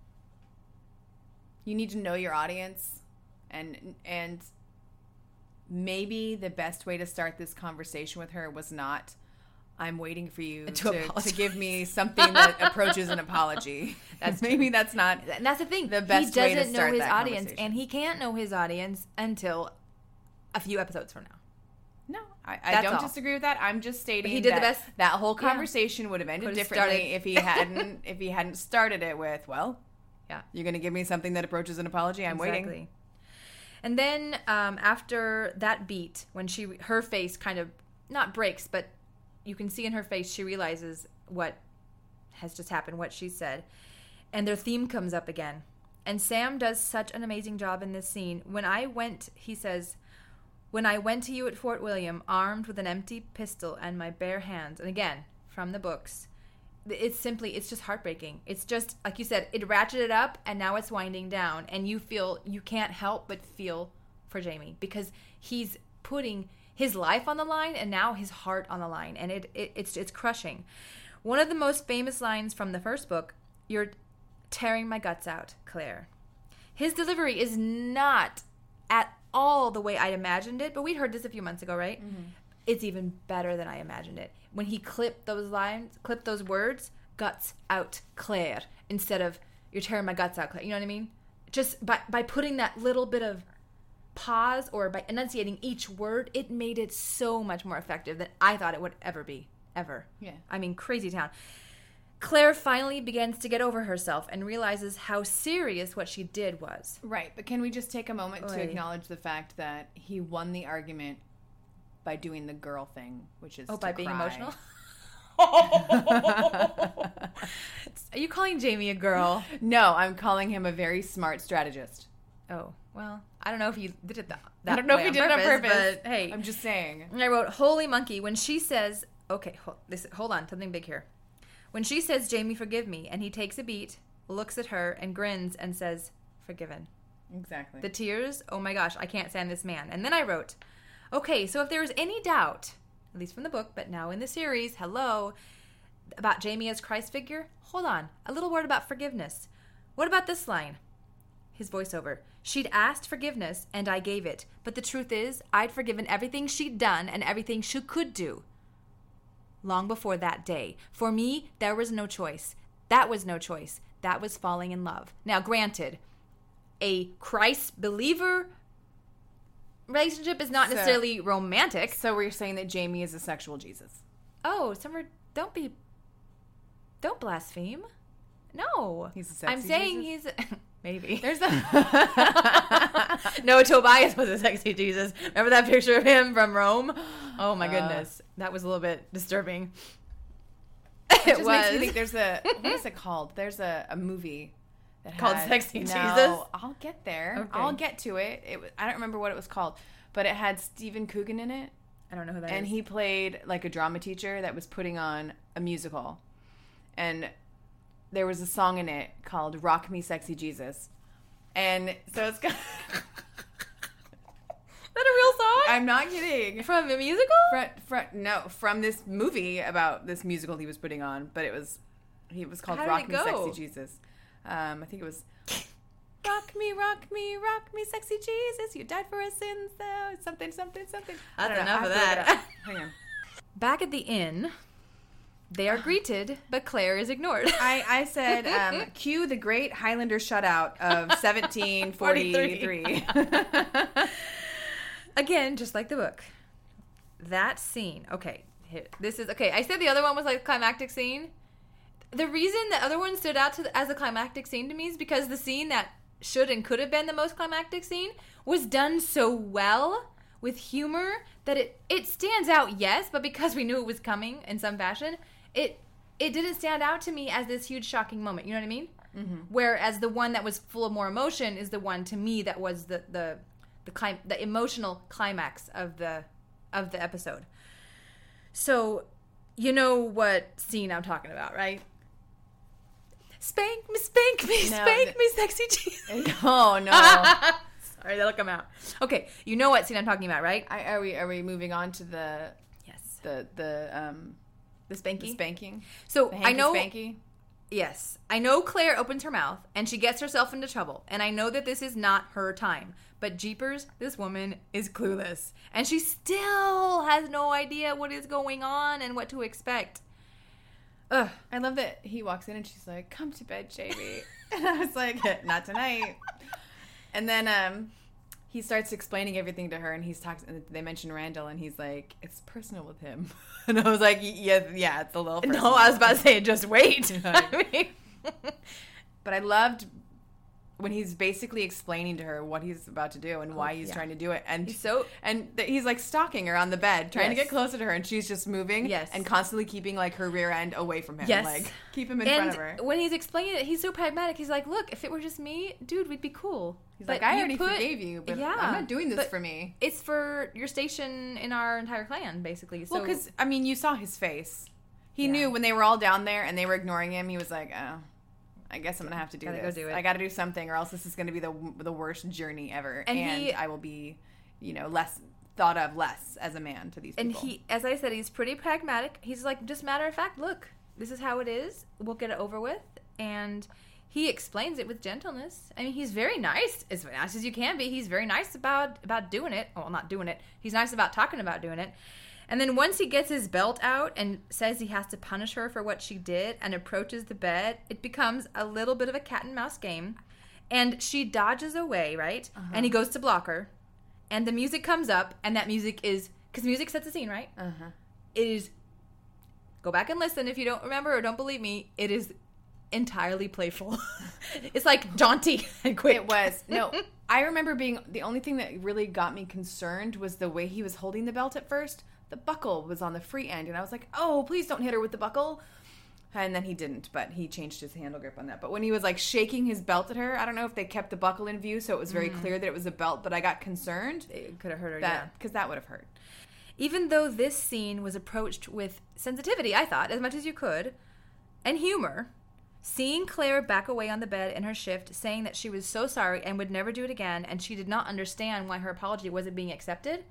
you need to know your audience and and... maybe the best way to start this conversation with her was not, I'm waiting for you to, to, to give me something that approaches an apology. That's maybe that's not And that's the thing. the best he way doesn't to start know his that audience, conversation. and he can't know his audience until a few episodes from now. No, I, I That's don't all. distree with that. I'm just stating But he did that the best- that whole conversation would have ended Could've differently started- if he hadn't if he hadn't started it with, well, Yeah. you're going to give me something that approaches an apology. I'm Exactly. waiting. And then um, after that beat, when she her face kind of not breaks, but you can see in her face she realizes what has just happened, what she said, and their theme comes up again. And Sam does such an amazing job in this scene. When I went, he says, when I went to you at Fort William, armed with an empty pistol and my bare hands, and again from the books. It's simply, it's just heartbreaking. It's just, like you said, it ratcheted up and now it's winding down. And you feel, you can't help but feel for Jamie because he's putting his life on the line and now his heart on the line. And it, it it's it's crushing. One of the most famous lines from the first book, you're tearing my guts out, Claire. His delivery is not at all the way I'd imagined it, but we'd heard this a few months ago, right? Mm-hmm. It's even better than I imagined it. When he clipped those lines, clipped those words, guts out, Claire, instead of you're tearing my guts out, Claire. You know what I mean? Just by, by putting that little bit of pause or by enunciating each word, it made it so much more effective than I thought it would ever be. Ever. Yeah. I mean, crazy town. Claire finally begins to get over herself and realizes how serious what she did was. Right, but can we just take a moment Oy. to acknowledge the fact that he won the argument by doing the girl thing, which is Oh, to by being cry. emotional? Are you calling Jamie a girl? No, I'm calling him a very smart strategist. Oh, well, I don't know if he did it that, that I don't know way if he on did it on purpose. But hey, I'm just saying. I wrote, holy monkey, when she says, okay, hold, this, hold on, something big here. When she says, Jamie, forgive me, and he takes a beat, looks at her, and grins and says, forgiven. Exactly. The tears, oh my gosh, I can't stand this man. And then I wrote, okay, so if there is any doubt at least from the book, but now in the series, hello, about Jamie as Christ figure. Hold on. A little word about forgiveness. What about this line? His voiceover. She'd asked forgiveness, and I gave it. But the truth is, I'd forgiven everything she'd done and everything she could do. Long before that day. For me, there was no choice. That was no choice. That was falling in love. Now, granted, a Christ believer relationship is not So- necessarily romantic. So we're saying that Jamie is a sexual Jesus. Oh, Summer, don't be... Don't blaspheme. No. He's a sexy I'm saying Jesus? he's... Maybe. There's a No, Tobias was a sexy Jesus. Remember that picture of him from Rome? Oh my goodness. Uh, that was a little bit disturbing. It, It just was. makes me think there's a what is it called? There's a, a movie that Called had, Sexy no, Jesus? I'll get there. Okay. I'll get to it. It was, I don't remember what it was called, but it had Stephen Coogan in it, I don't know who that and is. he played like a drama teacher that was putting on a musical, and there was a song in it called "Rock Me, Sexy Jesus," and so it's got. Is that a real song? I'm not kidding. From a musical? From, from, no, from this movie about this musical he was putting on, but it was he was called How did Rock it Me, go? Sexy Jesus. Um, I think it was Rock me, rock me, rock me, sexy Jesus. You died for our sins, though. Something, something, something. That's I don't know. enough I of have to look it that. up. Hang on. Back at the inn, they are greeted, but Claire is ignored. I, I said, um, cue the great Highlander shutout of seventeen forty-three. Again, just like the book. That scene. Okay. Here, this is okay. I said the other one was like a climactic scene. The reason the other one stood out to, as a climactic scene to me is because the scene that should and could have been the most climactic scene was done so well with humor that it it stands out, yes, but because we knew it was coming in some fashion, it it didn't stand out to me as this huge shocking moment. You know what I mean? Mm-hmm. Whereas the one that was full of more emotion is the one to me that was the the the clim- the emotional climax of the of the episode. So, you know what scene I'm talking about, right? Spank me, spank me, No, spank th- me, sexy Jesus. Oh, no. Sorry, that'll come out. Okay, you know what scene I'm talking about, right? I, are we are we moving on to the Yes. the the um The spanky? the spanking? So The I know. hanky-spanky? Yes. I know Claire opens her mouth and she gets herself into trouble. And I know that this is not her time. But jeepers, this woman is clueless. And she still has no idea what is going on and what to expect. Ugh. I love that he walks in and she's like, "Come to bed, Jamie." And I was like, "Not tonight." And then um, he starts explaining everything to her, and he's talks. And they mention Randall, and he's like, "It's personal with him." And I was like, "Yeah, yeah, it's a little personal." No, I was about to say, just wait. I mean, But I loved when he's basically explaining to her what he's about to do and why he's yeah. trying to do it, and He's so- and th- he's like stalking her on the bed, trying to Yes. get closer to her, and she's just moving, Yes. and constantly keeping like her rear end away from him, Yes. like keep him in and front of her. when he's explaining it, he's so pragmatic. He's like, look, if it were just me, dude, we'd be cool. He's But like, I you already put- forgave you, but Yeah, I'm not doing this but for me. It's for your station in our entire clan, basically. So, Well, because I mean, you saw his face. He Yeah. knew when they were all down there and they were ignoring him. He was like, "Oh, I guess I'm gonna have to do Gotta go this. do it." I got to do something, or else this is gonna be the the worst journey ever, And and, he- I will be, you know, less thought of less as a man to these and people." he, as I said, he's pretty pragmatic. He's like, just matter of fact, look, this is how it is. We'll get it over with. And he explains it with gentleness. I mean, he's very nice, as nice as you can be. He's very nice about about doing it. Well, not doing it. He's nice about talking about doing it. And then once he gets his belt out and says he has to punish her for what she did and approaches the bed, it becomes a little bit of a cat and mouse game. And she dodges away, right? Uh-huh. And he goes to block her. And the music comes up, and that music is... Because music sets the scene, right? uh-huh. It is... Go back and listen if you don't remember or don't believe me. It is entirely playful. It's like jaunty and quick. It was no. I remember being the only thing that really got me concerned was the way he was holding the belt at first. The buckle was on the free end, and I was like, "Oh, please don't hit her with the buckle." And then he didn't, but he changed his handle grip on that. But when he was like shaking his belt at her, I don't know if they kept the buckle in view, so it was very Mm. clear that it was a belt. But I got concerned It could have hurt her, yeah. that because that would have hurt. Even though this scene was approached with sensitivity, I thought, as much as you could, and humor, seeing Claire back away on the bed in her shift, saying that she was so sorry and would never do it again, and she did not understand why her apology wasn't being accepted,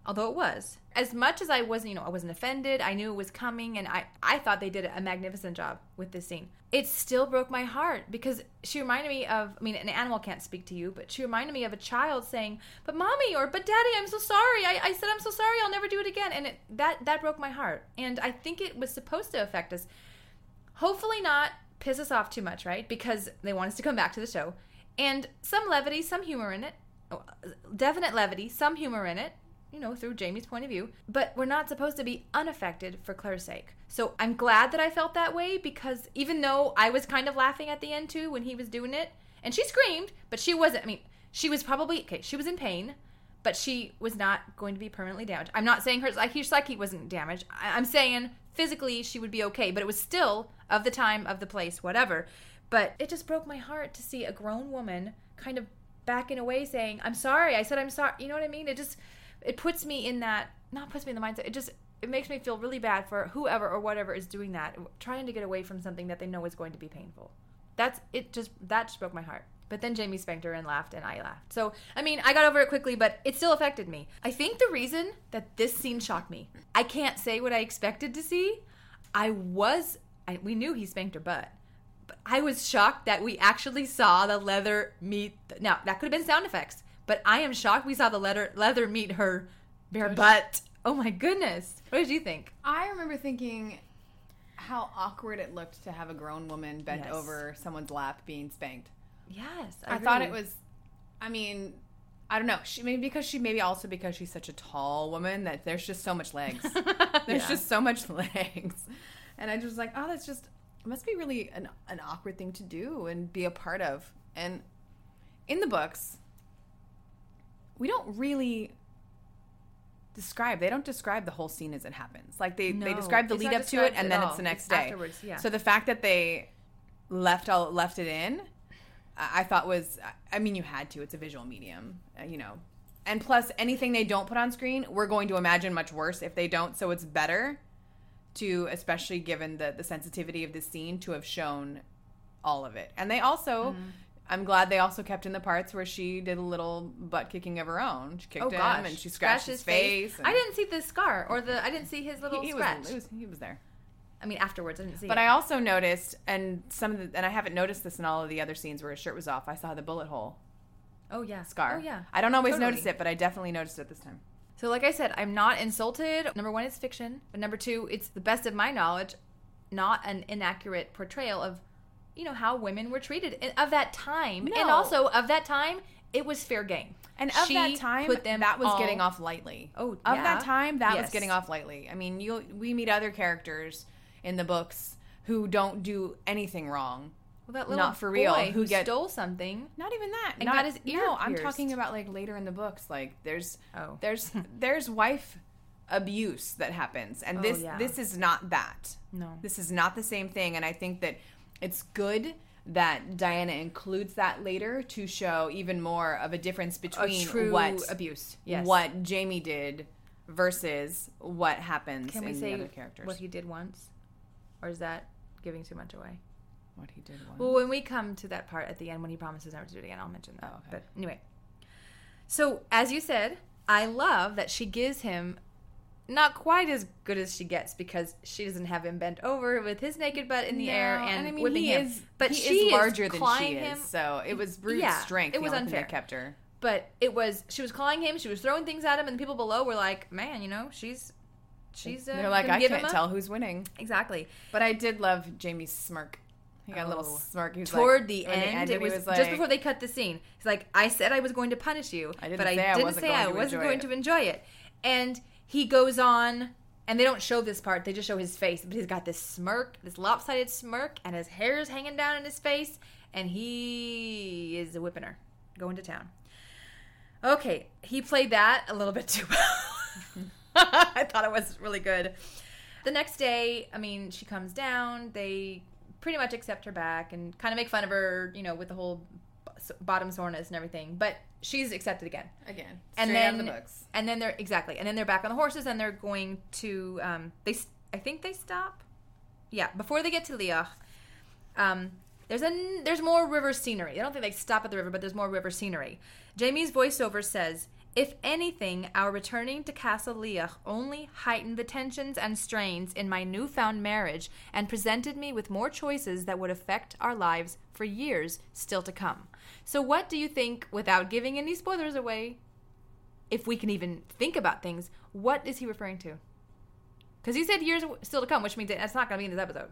although it was. As much as I wasn't, you know, I wasn't offended, I knew it was coming, and I, I thought they did a magnificent job with this scene. It still broke my heart because she reminded me of, I mean, an animal can't speak to you, but she reminded me of a child saying, but mommy, or but daddy, I'm so sorry. I, I said I'm so sorry, I'll never do it again. And it, that, that broke my heart. And I think it was supposed to affect us. Hopefully not piss us off too much, right? Because they want us to come back to the show. And some levity, some humor in it. Definite levity, some humor in it. You know, through Jamie's point of view. But we're not supposed to be unaffected for Claire's sake. So I'm glad that I felt that way because even though I was kind of laughing at the end too when he was doing it, and she screamed, but she wasn't, I mean, she was probably, okay, she was in pain, but she was not going to be permanently damaged. I'm not saying her, like, her psyche wasn't damaged. I'm saying physically she would be okay, but it was still of the time, of the place, whatever. But it just broke my heart to see a grown woman kind of backing away saying, I'm sorry, I said I'm sorry. You know what I mean? It just... It puts me in that, not puts me in the mindset, it just, it makes me feel really bad for whoever or whatever is doing that, trying to get away from something that they know is going to be painful. That's, it just, that just broke my heart. But then Jamie spanked her and laughed and I laughed. So, I mean, I got over it quickly, but it still affected me. I think the reason that this scene shocked me, I can't say what I expected to see. I was, I, we knew he spanked her butt. But I was shocked that we actually saw the leather meet, now, that could have been sound effects. But I am shocked we saw the leather, leather meet her bare butt. Oh my goodness. What did you think? I remember thinking how awkward it looked to have a grown woman bent Yes. over someone's lap being spanked. Yes. I, I thought it was, I mean, I don't know. She maybe because she, maybe also because she's such a tall woman that there's just so much legs. There's Yeah. just so much legs. And I just was like, oh, that's just, it must be really an, an awkward thing to do and be a part of. And in the books, we don't really describe, they don't describe the whole scene as it happens. Like they, No, they describe the it's lead not up to it described and at then all. it's the next It's day. afterwards, yeah. So the fact that they left all left it in, I I thought was, I mean, you had to. It's a visual medium, uh, you know. And plus, anything they don't put on screen, we're going to imagine much worse if they don't. So it's better to, especially given the, the sensitivity of the scene, to have shown all of it. And they also... Mm-hmm. I'm glad they also kept in the parts where she did a little butt kicking of her own. She kicked oh, him gosh. and she scratched, scratched his face. face. and I didn't see the scar or the. I didn't see his little he, he scratch. Was, it was, he was there. I mean, afterwards, I didn't see. But it. I also noticed, and some of the, and I haven't noticed this in all of the other scenes where his shirt was off. I saw the bullet hole. Oh yeah, scar. Oh yeah. I don't always totally. notice it, but I definitely noticed it this time. So, like I said, I'm not insulted. Number one, it's fiction, but number two, it's the best of my knowledge, not an inaccurate portrayal of. You know, how women were treated and of that time. No. And also, of that time, it was fair game. And of she that time, put them that was all... getting off lightly. Oh, Of yeah. that time, that yes. was getting off lightly. I mean, you we meet other characters in the books who don't do anything wrong. Well, that little not for real. boy Who, who get stole something. Not even that. And not, got his ear No, I'm pierced. talking about, like, later in the books. Like, there's Oh. there's there's wife abuse that happens. And Oh, this yeah. this is not that. No. This is not the same thing. And I think that it's good that Diana includes that later to show even more of a difference between a true what abuse. Yes. what Jamie did versus what happens Can we in say the other characters. what he did once? Or is that giving too much away? What he did once. Well, when we come to that part at the end when he promises never to do it again, I'll mention that. Oh, okay. But anyway. So, as you said, I love that she gives him not quite as good as she gets because she doesn't have him bent over with his naked butt in the No, air and, and I mean, whipping he him. is, but he she is larger is than she clawing is, him. so it was brute Yeah, strength. it the was only thing unfair. that kept her. But it was she was clawing him. She was throwing things at him, and the people below were like, "Man, you know, she's she's." Uh, They're like, gonna I give can't him a-" tell who's winning. Exactly. But I did love Jamie's smirk. He got a little Oh. smirk. He was Toward like, the toward end, he it was, was like, just before they cut the scene. He's like, "I said I was going to punish you, I didn't but I say I didn't wasn't say going I to wasn't enjoy going it." to enjoy it." And he goes on, and they don't show this part; they just show his face. But he's got this smirk, this lopsided smirk, and his hair is hanging down in his face, and he is whipping her, going to town. Okay, he played that a little bit too well. I thought it was really good. The next day, I mean, she comes down. They pretty much accept her back and kind of make fun of her, you know, with the whole bottom soreness and everything. But she's accepted again. Again. And Straight out then, of the books. and then they're exactly, and then they're back on the horses, and they're going to. Um, they, I think they stop. Yeah, before they get to Leah. Um, There's a there's more river scenery. I don't think they stop at the river, but there's more river scenery. Jamie's voiceover says, If anything, our returning to Castle Leach only heightened the tensions and strains in my newfound marriage and presented me with more choices that would affect our lives for years still to come. So what do you think, without giving any spoilers away, if we can even think about things, what is he referring to? Because he said years still to come, which means that's not going to be in this episode.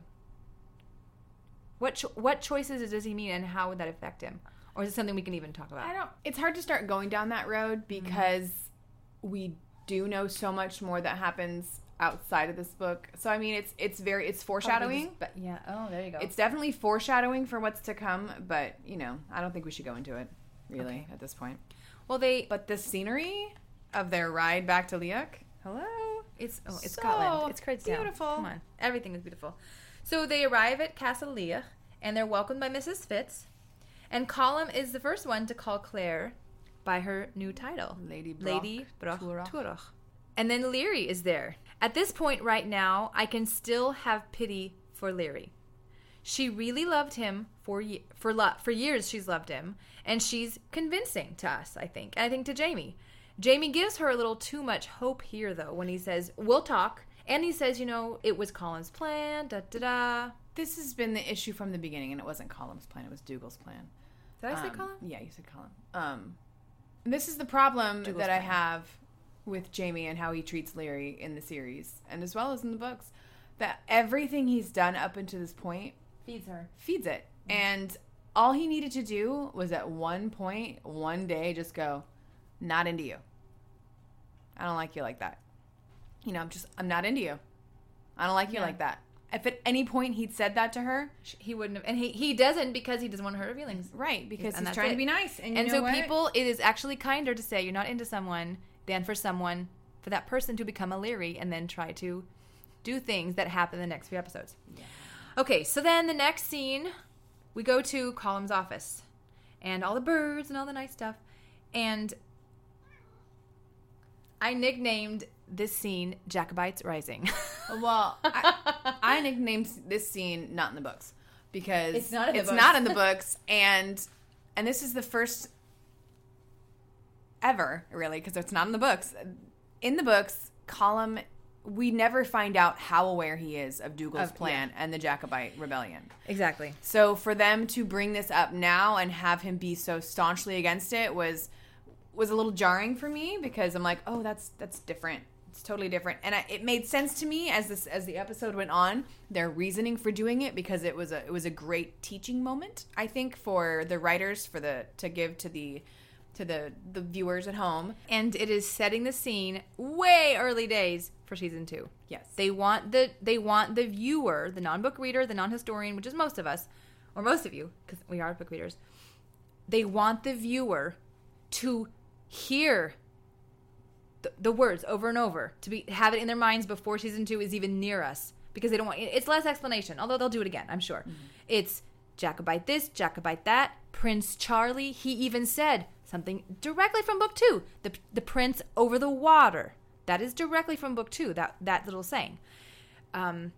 What cho- what choices does he mean, and how would that affect him? Or is it something we can even talk about? I don't. It's hard to start going down that road because mm-hmm. we do know so much more that happens outside of this book. So I mean, it's it's very it's foreshadowing. Oh, but yeah. Oh, there you go. It's definitely foreshadowing for what's to come. But you know, I don't think we should go into it really okay. at this point. Well, they. But the scenery of their ride back to Leach. Hello. It's oh, it's so Scotland. It's Craigstown. Beautiful. Come on, everything is beautiful. So they arrive at Castle Leach and they're welcomed by Missus Fitz. And Colum is the first one to call Claire by her new title. Lady Brock. Lady Brock Turoch. Turoch. And then Leary is there. At this point right now, I can still have pity for Leary. She really loved him for for lo- for years she's loved him. And she's convincing to us, I think. And I think to Jamie. Jamie gives her a little too much hope here, though, when he says, we'll talk. And he says, you know, it was Colin's plan, da-da-da. This has been the issue from the beginning, and it wasn't Colum's plan. It was Dougal's plan. Did I say um, Colin? Yeah, you said Colin. Um, this is the problem Dougal's that plan. I have with Jamie and how he treats Leary in the series, and as well as in the books, that everything he's done up until this point Feeds her. feeds it. Mm-hmm. And all he needed to do was at one point, one day, just go, not into you. I don't like you like that. You know, I'm just, I'm not into you. I don't like you Yeah. like that. If at any point he'd said that to her, He wouldn't have, and he, he doesn't because he doesn't want to hurt her feelings. right, because And he's that's trying it. to be nice. And, And you know so what? people, it is actually kinder to say you're not into someone than for someone, for that person to become a Leary and then try to do things that happen in the next few episodes. Yeah. Okay, so then the next scene, we go to Colum's office and all the birds and all the nice stuff. And I nicknamed this scene Jacobites Rising. Well, I, I nicknamed this scene not in the books because It's not in the it's books. not in the books, and and this is the first ever, really, because it's not in the books. In the books, Colum, we never find out how aware he is of Dougal's Of- plan and the Jacobite rebellion. Exactly. So for them to bring this up now and have him be so staunchly against it was was a little jarring for me because I'm like, oh, that's that's different. It's totally different, and I, it made sense to me as this as the episode went on. Their reasoning for doing it because it was a it was a great teaching moment, I think, for the writers for the to give to the to the the viewers at home. And it is setting the scene way early days for season two. Yes, They want the they want the viewer, the non-book reader, the non-historian, which is most of us, or most of you, because we are book readers. They want the viewer to hear the, the words over and over, to be have it in their minds before season two is even near us, because they don't want it's less explanation. Although they'll do it again, I'm sure. Mm-hmm. It's Jacobite this, Jacobite that, Prince Charlie. He even said something directly from book two. The the prince over the water. That is directly from book two. That that little saying. Um.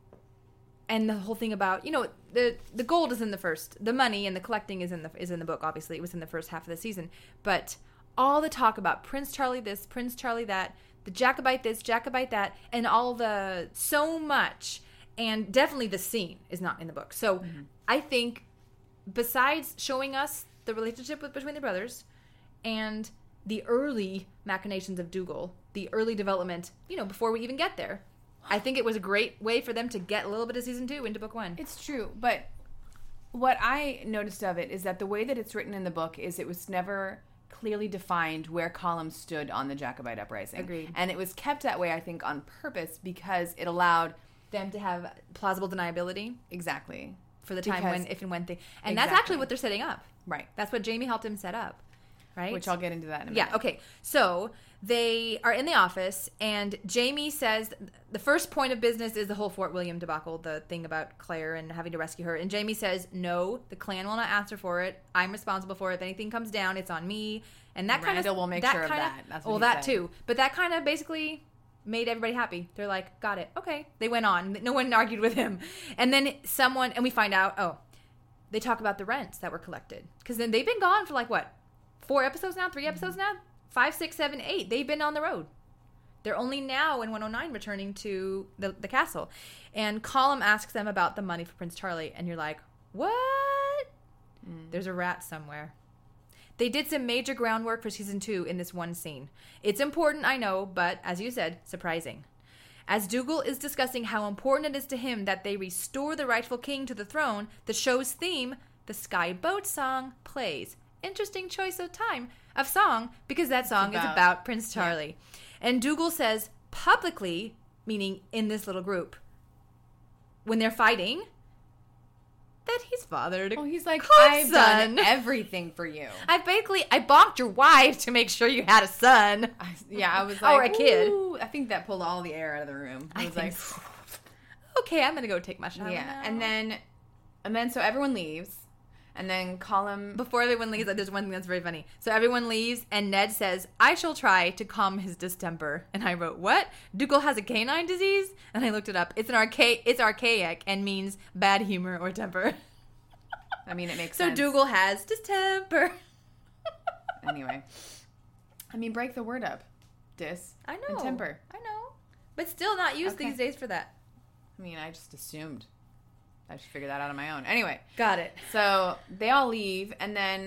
And the whole thing about, you know, the the gold is in the first, the money and the collecting is in the is in the book. Obviously, it was in the first half of the season, but all the talk about Prince Charlie this, Prince Charlie that, the Jacobite this, Jacobite that, and all the so much, and definitely the scene is not in the book. So mm-hmm. I think besides showing us the relationship with, between the brothers and the early machinations of Dougal, the early development, you know, before we even get there, I think it was a great way for them to get a little bit of season two into book one. It's true, but what I noticed of it is that the way that it's written in the book is it was never clearly defined where Colum stood on the Jacobite uprising. Agreed. And it was kept that way, I think, on purpose because it allowed them to have plausible deniability. Exactly. For the time because, when, if and when they, and exactly. that's actually what they're setting up. Right. That's what Jamie helped him set up. Right. Which I'll get into that in a minute. Yeah, okay. So they are in the office, and Jamie says the first point of business is the whole Fort William debacle, the thing about Claire and having to rescue her. And Jamie says, no, the clan will not answer for it. I'm responsible for it. If anything comes down, it's on me. And that kind of... Randall will make that sure of kinda, that. That's what well, he that said. too. But that kind of basically made everybody happy. They're like, got it. Okay. They went on. No one argued with him. And then someone... And we find out, oh, they talk about the rents that were collected. Because then they've been gone for like, what? Four episodes now? Three episodes now? five, six, seven, eight, they've been on the road. They're only now in one oh nine returning to the, the castle. And Colum asks them about the money for Prince Charlie. And you're like, what? Mm. There's a rat somewhere. They did some major groundwork for season two in this one scene. It's important, I know, but as you said, surprising. As Dougal is discussing how important it is to him that they restore the rightful king to the throne, the show's theme, the Sky Boat song, plays. Interesting choice of time, of song, because that song about, is about Prince Charlie. Yeah. And Dougal says publicly, meaning in this little group, when they're fighting, that he's fathered a Oh, he's like, good I've son. done everything for you. I basically, I bonked your wife to make sure you had a son. I, yeah, I was like, or a kid. Ooh. I think that pulled all the air out of the room. I, I was like, so. Okay, I'm going to go take my shower yeah. now. And then, and then so everyone leaves. And then Colum... Before everyone leaves, there's one thing that's very funny. So everyone leaves, and Ned says, I shall try to calm his distemper. And I wrote, what? Dougal has a canine disease? And I looked it up. It's an archa- It's archaic and means bad humor or temper. I mean, it makes so sense. So Dougal has distemper. Anyway. I mean, break the word up. Dis. I know. And temper. I know. But still not used okay. these days for that. I mean, I just assumed. I should figure that out on my own. Anyway. Got it. So they all leave, and then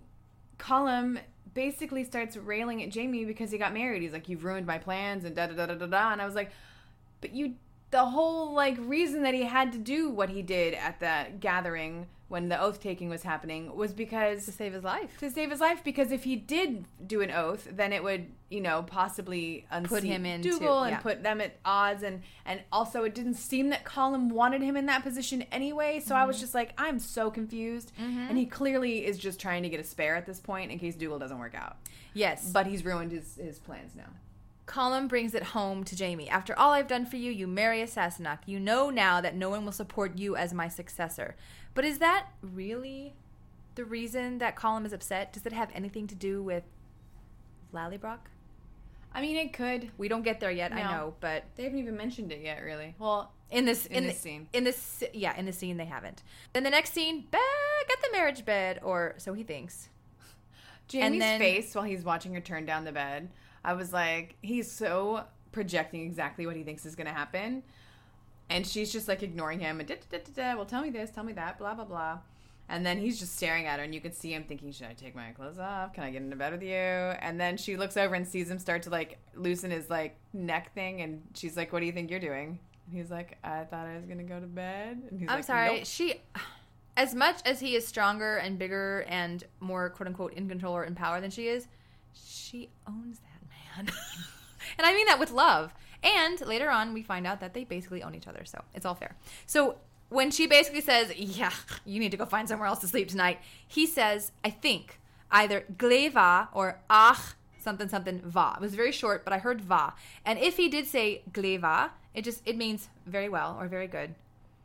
Colum basically starts railing at Jamie because he got married. He's like, you've ruined my plans, and da-da-da-da-da-da. And I was like, but you, the whole, like, reason that he had to do what he did at that gathering when the oath-taking was happening was because... To save his life. To save his life, because if he did do an oath, then it would, you know, possibly unseat put him into, Dougal and yeah. put them at odds. And, and also, it didn't seem that Colum wanted him in that position anyway. So mm-hmm. I was just like, I'm so confused. Mm-hmm. And he clearly is just trying to get a spare at this point in case Dougal doesn't work out. Yes. But he's ruined his, his plans now. Colum brings it home to Jamie. After all I've done for you, you marry a Sassenach. You know now that no one will support you as my successor. But is that really the reason that Colum is upset? Does it have anything to do with Lallybroch? I mean, it could. We don't get there yet, no. I know, but they haven't even mentioned it yet, really. Well, in this in, in this the, scene, in this yeah, in the scene they haven't. Then the next scene, back at the marriage bed, or so he thinks. Jamie's then, face while he's watching her turn down the bed. I was like, he's so projecting exactly what he thinks is going to happen. And she's just like ignoring him and da, da, da, da, da, well, tell me this, tell me that, blah, blah, blah. And then he's just staring at her and you can see him thinking, should I take my clothes off? Can I get into bed with you? And then she looks over and sees him start to like loosen his like neck thing. And she's like, what do you think you're doing? And he's like, I thought I was going to go to bed. And he's I'm like, sorry. nope. She, as much as he is stronger and bigger and more quote unquote in control or in power than she is, she owns that man. And I mean that with love. And later on, we find out that they basically own each other. So it's all fair. So when she basically says, yeah, you need to go find somewhere else to sleep tonight, he says, I think, either gleva or ach something something va. It was very short, but I heard va. And if he did say gleva, it just it means very well or very good.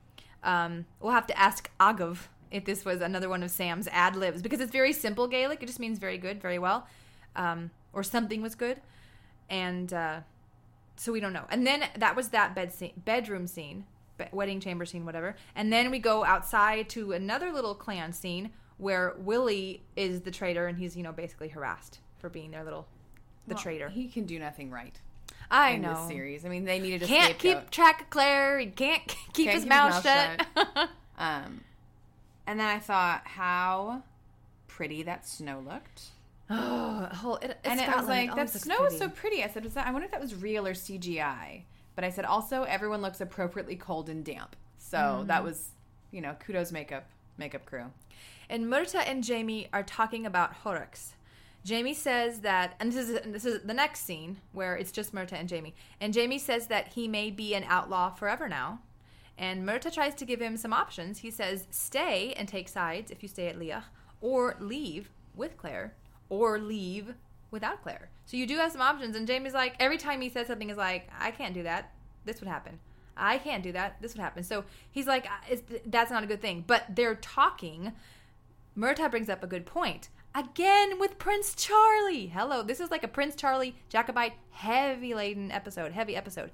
Um, we'll have to ask Agav if this was another one of Sam's ad-libs, because it's very simple Gaelic. It just means very good, very well. Um, or something was good. And uh, so we don't know. And then that was that bed scene, bedroom scene, be- wedding chamber scene, whatever. And then we go outside to another little clan scene where Willie is the traitor and he's, you know, basically harassed for being their little, the well, traitor. He can do nothing right. I in know. This series. I mean, they needed a Can't scapegoat. keep track of Claire. He can't keep, Can't his, keep mouth his mouth shut. shut. um, and then I thought how pretty that snow looked. Oh, whole, it, it's and it, I was Scotland. like, It that always looks snow is pretty. so pretty. I said, was that, I wonder if that was real or C G I. But I said, also, everyone looks appropriately cold and damp. So mm. that was, you know, kudos makeup, makeup crew. And Myrta and Jamie are talking about Horrocks. Jamie says that, and this is this is the next scene where it's just Myrta and Jamie. And Jamie says that he may be an outlaw forever now. And Myrta tries to give him some options. He says, stay and take sides if you stay at Liach, or leave with Claire, or leave without Claire. So you do have some options. And Jamie's like, every time he says something, is like, I can't do that. This would happen. I can't do that. This would happen. So he's like, it's, that's not a good thing. But they're talking. Myrta brings up a good point. Again with Prince Charlie. Hello. This is like a Prince Charlie Jacobite heavy laden episode. Heavy episode.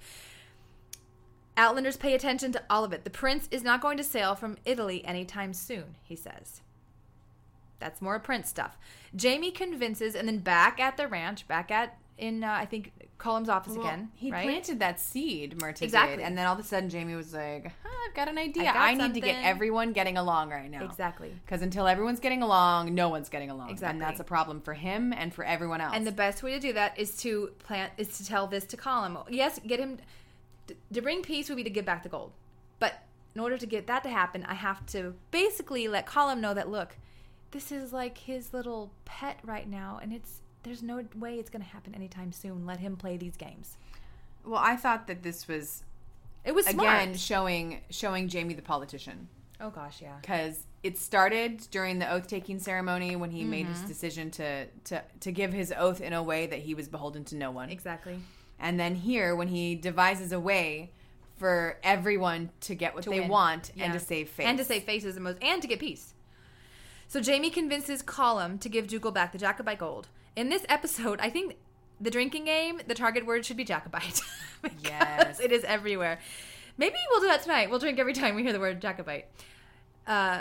Outlanders pay attention to all of it. The prince is not going to sail from Italy anytime soon, he says. That's more Prince stuff. Jamie convinces, and then back at the ranch, back at, in, uh, I think, Cullum's office Well, again. He right? planted that seed, Murta Exactly. did. And then all of a sudden, Jamie was like, huh, I've got an idea. I got I, need to get something." everyone getting along right now. Exactly. Because until everyone's getting along, no one's getting along. Exactly. And that's a problem for him and for everyone else. And the best way to do that is to plant, is to tell this to Cullum. Yes, get him, to, to bring peace would be to give back the gold. But in order to get that to happen, I have to basically let Cullum know that, look, this is like his little pet right now, and it's there's no way it's going to happen anytime soon. Let him play these games. Well, I thought that this was, It was smart. again, showing showing Jamie the politician. Oh, gosh, yeah. Because it started during the oath-taking ceremony when he Mm-hmm. made his decision to, to, to give his oath in a way that he was beholden to no one. Exactly. And then here, when he devises a way for everyone to get what To they win. want Yeah. and to save face. And to save face is the most, and to get peace. So Jamie convinces Cullum to give Dougal back the Jacobite gold. In this episode, I think the drinking game, the target word should be Jacobite. Because Yes. it is everywhere. Maybe we'll do that tonight. We'll drink every time we hear the word Jacobite. Uh,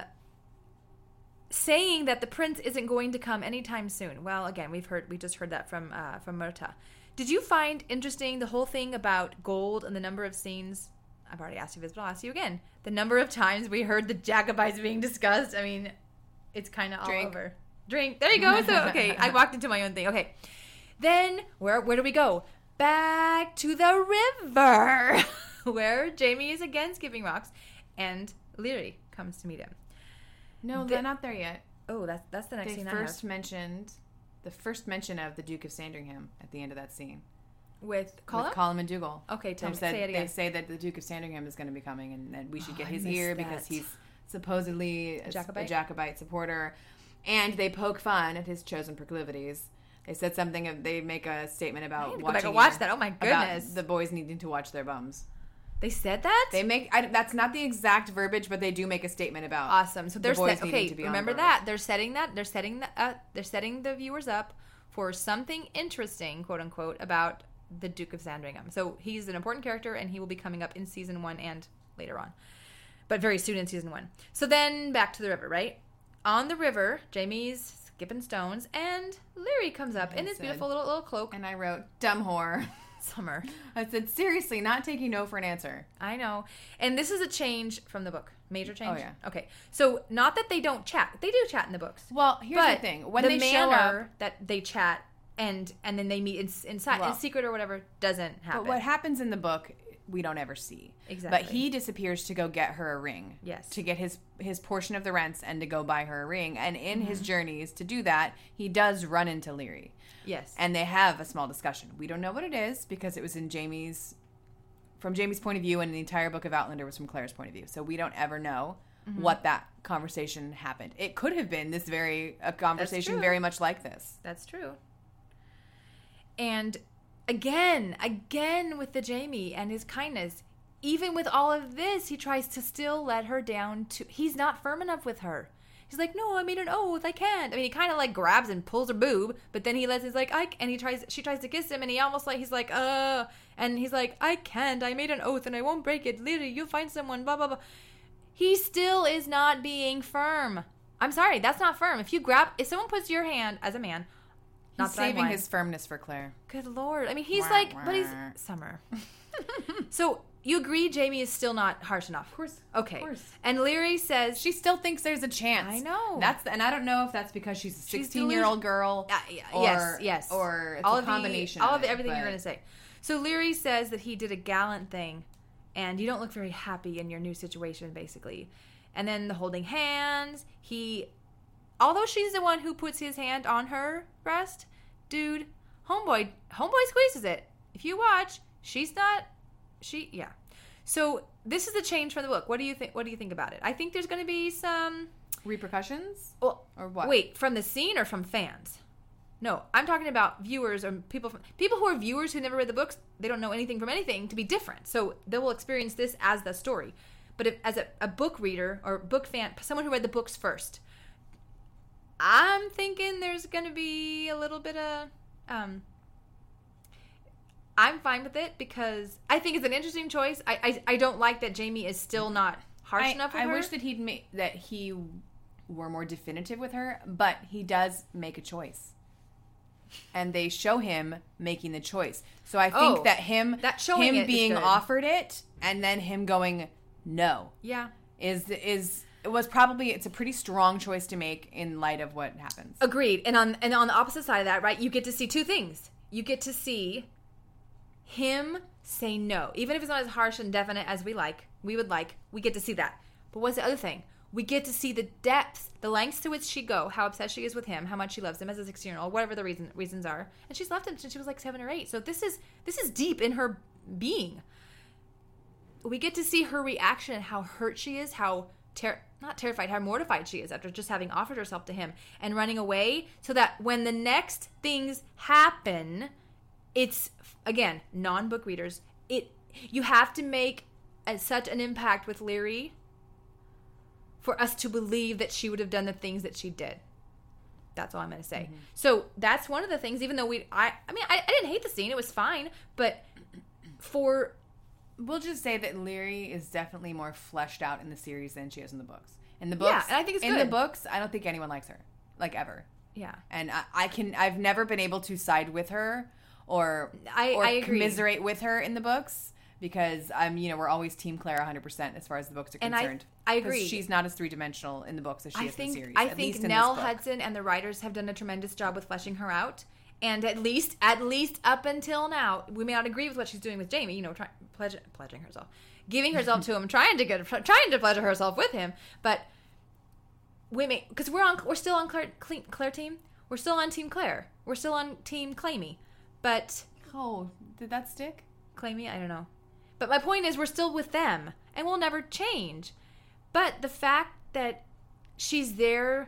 saying that the prince isn't going to come anytime soon. Well, again, we've heard, we just heard that from uh, from Murta. Did you find interesting the whole thing about gold and the number of scenes? I've already asked you this, but I'll ask you again. The number of times we heard the Jacobites being discussed. I mean, it's kind of all Drink. over. Drink. There you go. So, okay, I walked into my own thing. Okay. Then, where where do we go? Back to the river, where Jamie is again skipping rocks, and Leary comes to meet him. No, The- they're not there yet. Oh, that's that's the next They scene first I have. mentioned the first mention of the Duke of Sandringham at the end of that scene. With Cullum? With Colin and Dougal. Okay, tell They me. said- Say it again. They say that the Duke of Sandringham is going to be coming and that we should Oh, get I his missed ear because that. he's supposedly a, Jacobite? a Jacobite supporter. And they poke fun at his chosen proclivities. They said something, of, they make a statement I about need to go watching back and watch your- that. Oh my about goodness. the boys needing to watch their bums. They said that? They make, I, that's not the exact verbiage, but they do make a statement about Awesome. So the they're boys set, needing okay. to be on Remember board. that they're setting that they're setting the uh, they're setting the viewers up for something interesting, quote unquote, about the Duke of Sandringham. So he's an important character, and he will be coming up in season one and later on, but very soon in season one. So then back to the river, right? On the river, Jamie's skipping stones, and Leary comes up I in his said- beautiful little little cloak. And I wrote, dumb whore. Summer. I said, seriously, not taking no for an answer. I know. And this is a change from the book. Major change? Oh, yeah. Okay. So, not that they don't chat. They do chat in the books. Well, here's but the thing. When the they show manner up, that they chat and and then they meet in, inside, Well, in secret or whatever, doesn't happen. but what happens in the book, we don't ever see. Exactly. But he disappears to go get her a ring. Yes. To get his his portion of the rents and to go buy her a ring. And in his Mm-hmm. journeys to do that, he does run into Leary. Yes. And they have a small discussion. We don't know what it is because it was in Jamie's, from Jamie's point of view, and the entire book of Outlander was from Claire's point of view. So we don't ever know Mm-hmm. what that conversation happened. It could have been this very, a conversation true. very much like this. That's true. And again, again with the Jamie and his kindness, even with all of this, he tries to still let her down to, he's not firm enough with her. He's like, no, I made an oath, I can't. I mean, he kind of like grabs and pulls her boob, but then he lets, he's like, I, and he tries, she tries to kiss him, and he almost like, he's like, uh, and he's like, I can't, I made an oath, and I won't break it, literally, you'll find someone, blah, blah, blah. He still is not being firm. I'm sorry, that's not firm. If you grab, if someone puts your hand, as a man, not He's that I'm saving one. his firmness for Claire. Good Lord. I mean, he's Wah, like, but he's wah. Summer. So you agree Jamie is still not harsh enough? Of course. Okay. Of course. And Leary says, She still thinks there's a chance. I know. That's and I don't know if that's because she's a She's sixteen-year-old girl. Uh, y- or, yes, yes. Or it's all a of combination. The, all of of the, it, everything you're but- going to say. So Leary says that he did a gallant thing, and you don't look very happy in your new situation, basically. And then the holding hands. He, although she's the one who puts his hand on her breast, dude, homeboy, homeboy squeezes it. If you watch, she's not. She yeah. So this is a change from the book. What do you think? What do you think about it? I think there's going to be some repercussions. Well, Or what? Wait, from the scene or from fans? No, I'm talking about viewers or people from people who are viewers who never read the books. They don't know anything from anything to be different, so they will experience this as the story. But if, as a, a book reader or book fan, someone who read the books first, I'm thinking there's going to be a little bit of. Um, I'm fine with it because I think it's an interesting choice. I I, I don't like that Jamie is still not harsh I, enough with I her. wish that he'd made that he were more definitive with her, but he does make a choice. And they show him making the choice. So I think Oh, that him that showing him it is being good. offered it and then him going no Yeah. is is it was probably it's a pretty strong choice to make in light of what happens. Agreed. And on and on the opposite side of that, right, you get to see two things. You get to see him say no. Even if it's not as harsh and definite as we like, we would like, we get to see that. But what's the other thing? We get to see the depths, the lengths to which she go, how obsessed she is with him, how much she loves him as a sixteen-year-old, whatever the reason reasons are. And she's left him since she was like seven or eight. So this is this is deep in her being. We get to see her reaction and how hurt she is, how ter- not terrified, how mortified she is after just having offered herself to him and running away, so that when the next things happen, it's again non-book readers. It you have to make a, such an impact with Leary for us to believe that she would have done the things that she did. That's all I'm going to say. Mm-hmm. So that's one of the things, even though we, I, I mean, I, I didn't hate the scene. It was fine. But for... We'll just say that Leary is definitely more fleshed out in the series than she is in the books. In the books, yeah, and I think it's in good. the books, I don't think anyone likes her. Like, ever. Yeah. And I, I can, I've never been able to side with her or, I, or I agree. commiserate with her in the books. Because I'm, you know, we're always Team Claire one hundred percent as far as the books are And concerned. I, I agree. She's not as three dimensional in the books as she I is think, in the series. I at think least in Nell this book. Hudson and the writers have done a tremendous job with fleshing her out. And at least, at least up until now, we may not agree with what she's doing with Jamie. You know, try, pledge, pledging herself, giving herself to him, trying to get, trying to pleasure herself with him. But we may, because we're on, we're still on Claire, Claire team. We're still on Team Claire. We're still on Team Claimy. But Oh, did that stick? Claimy, I don't know. But my point is, we're still with them, and we'll never change. But the fact that she's there,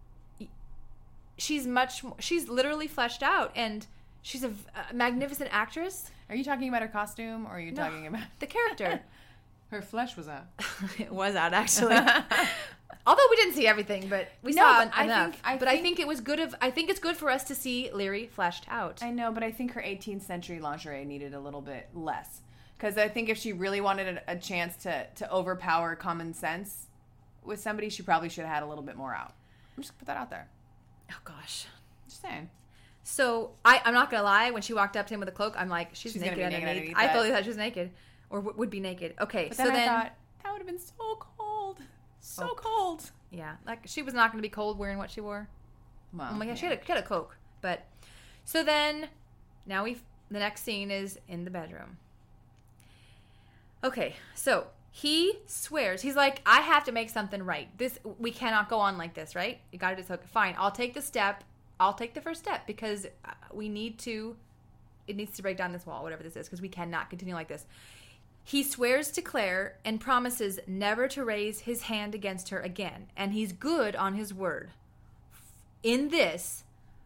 she's much more, she's literally fleshed out, and she's a, a magnificent actress. Are you talking about her costume, or are you No, talking about the character? her flesh was out? It was out, actually. Although we didn't see everything, but we No, saw but I enough. think- I but I think- think it was good. Of I think it's good for us to see Leary fleshed out. I know, but I think her eighteenth century lingerie needed a little bit less. Because I think if she really wanted a, a chance to, to overpower common sense with somebody, she probably should have had a little bit more out. I'm just going to put that out there. Oh gosh. Just saying. So I, I'm not gonna lie. When she walked up to him with a cloak, I'm like, she's, She's gonna naked be naked underneath. underneath I that. totally thought she was naked, or w- would be naked. Okay, But so then, then, I thought, that would have been so cold. So Oh. cold. yeah, like she was not gonna be cold wearing what she wore. Well, Oh my gosh, she yeah. had a, she had a cloak. But so then, now we the next scene is in the bedroom. Okay, so he swears, he's like, I have to make something right. This we cannot go on like this, right? You got to just okay, fine. I'll take the step. I'll take the first step because uh, we need to. It needs to break down this wall, whatever this is, because we cannot continue like this. He swears to Claire and promises never to raise his hand against her again, and he's good on his word. In this,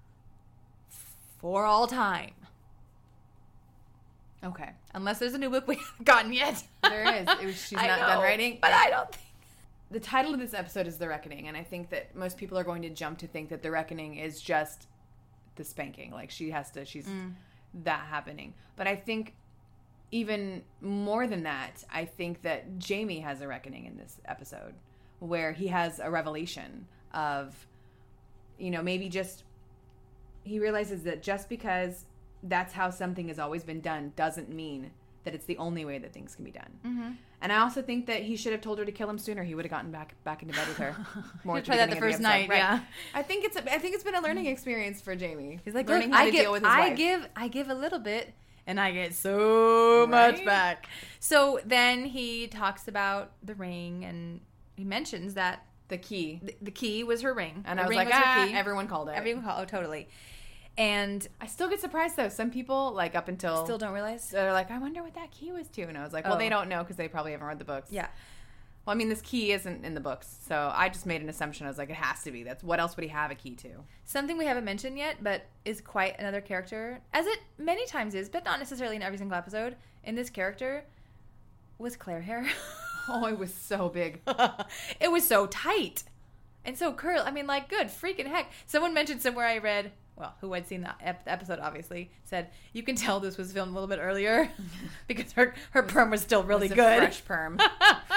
for all time. Okay. Unless there's a new book we haven't gotten yet. There is. It was, she's I not know, done writing. But I don't think. The title of this episode is The Reckoning, and I think that most people are going to jump to think that The Reckoning is just the spanking. Like, she has to, she's Mm. that happening. But I think even more than that, I think that Jamie has a reckoning in this episode where he has a revelation of, you know, maybe just, he realizes that just because that's how something has always been done doesn't mean that it's the only way that things can be done. Mm-hmm. And I also think that he should have told her to kill him sooner. He would have gotten back back into bed with her. More at He'd try that the beginning of first episode. night, yeah. I think it's a, I think it's been a learning experience for Jamie. He's like, learning look, how I to give, deal with his I wife. give, I give a little bit, and I get so much Right? back. So then he talks about the ring, and he mentions that the key. the, the key was her ring, And the I was ring like, was her ah, key. everyone called it. Everyone called, oh, totally. And I still get surprised though. Some people, like up until still don't realize. they're like, I wonder what that key was to, and I was like, well, Oh. they don't know because they probably haven't read the books. Yeah. Well, I mean, this key isn't in the books, so I just made an assumption. I was like, it has to be. That's what else would he have a key to? Something we haven't mentioned yet, but is quite another character, as it many times is, but not necessarily in every single episode. In this character, was Claire hair. Oh, it was so big. It was so tight and so curly. I mean, like, good freaking heck. Someone mentioned somewhere I read, well, who had seen the ep- episode, obviously, said, you can tell this was filmed a little bit earlier because her, her perm was still really It was a good. fresh perm.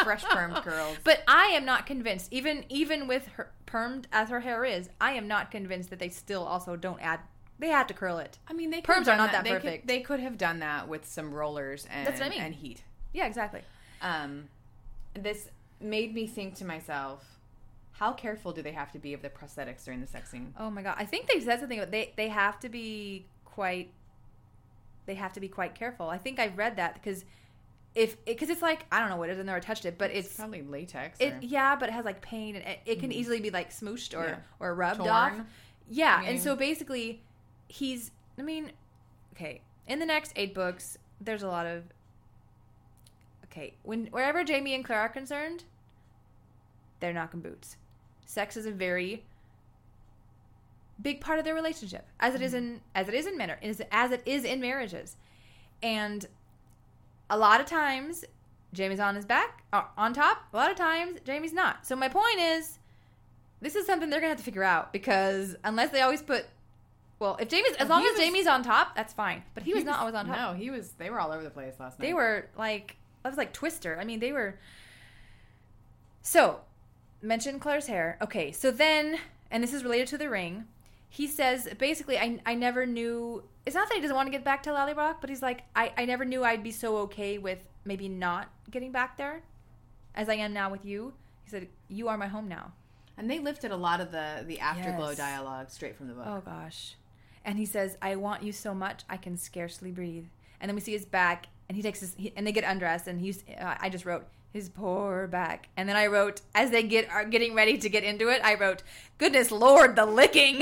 fresh permed curls. But I am not convinced, even even with her permed as her hair is, I am not convinced that they still also don't add. They have to curl it. I mean, they could perms have done are not that, They perfect. Could, they could have done that with some rollers and That's what I mean. and heat. Yeah, exactly. Um, this made me think to myself, how careful do they have to be of the prosthetics during the sex scene? Oh my god, I think they said something about they they have to be quite. They have to be quite careful. I think I've read that because if because it, it's like I don't know what it is, I've never touched it, but it's, It's probably latex. it or- yeah, but it has like pain and it, it can easily be like smooshed or Yeah. or rubbed Torn. off. Yeah, I mean- and so basically, he's. I mean, okay. In the next eight books, there's a lot of. Okay, when wherever Jamie and Claire are concerned, they're knocking boots. Sex is a very big part of their relationship, as it is in as it is in men is as it is in marriages, and a lot of times Jamie's on his back uh, on top. A lot of times Jamie's not. So my point is, this is something they're gonna have to figure out because unless they always put, well, if Jamie's as long He as was- Jamie's on top, that's fine. But he, was, He not always on top. No, he was. They were all over the place last night. They were like that was like Twister. I mean, they were. So, mention Claire's hair. Okay, so then, and this is related to the ring. He says basically, I I never knew. It's not that he doesn't want to get back to Lallybroch, but he's like, I I never knew I'd be so okay with maybe not getting back there, as I am now with you. He said, "You are my home now." And they lifted a lot of the the afterglow Yes. dialogue straight from the book. Oh gosh. And he says, "I want you so much, I can scarcely breathe." And then we see his back, and he takes his, he, and they get undressed, and he's, uh, I just wrote, his poor back. And then I wrote, as they get are getting ready to get into it, I wrote, "Goodness Lord, the licking."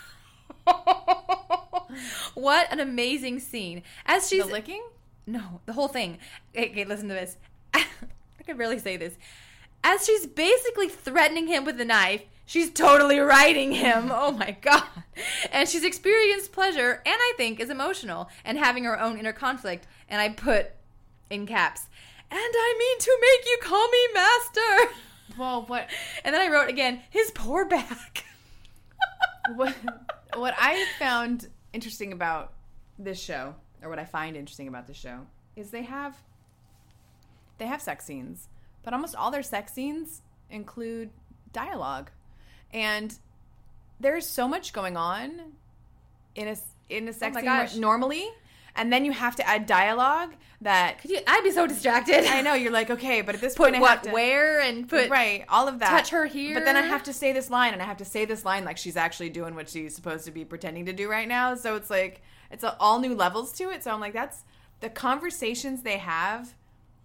What an amazing scene. As she's, The licking? no, the whole thing. Okay, okay, listen to this. I can barely say this. As she's basically threatening him with a knife, she's totally riding him. Oh my God. And she's experienced pleasure, and I think is emotional, and having her own inner conflict. And I put in caps, "And I mean to make you call me master." Well, what And then I wrote again, "His poor back." what what I found interesting about this show, or what I find interesting about this show, is they have they have sex scenes, but almost all their sex scenes include dialogue, and there's so much going on in a in a sex my scene gosh. normally, and then you have to add dialogue that Could you, I'd be so distracted. I know you're like, okay, but at this Put point I what, have to, where, and put right, all of that. touch her here. But then I have to say this line, and I have to say this line like she's actually doing what she's supposed to be pretending to do right now. So it's like, it's a, all new levels to it. So I'm like, that's the conversations they have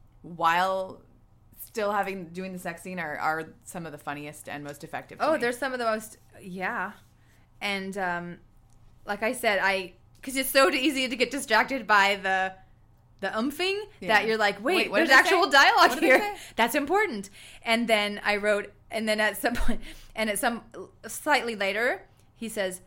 while still having doing the sex scene are, are some of the funniest and most effective. to Oh, me. there's some of the most, yeah. And um, like I said, I because it's so easy to get distracted by the the umphing Yeah. that you're like, wait, Wait, what there's did they actual say? dialogue What did they here. say? That's important. And then I wrote, and then at some point, and at some slightly later, he says,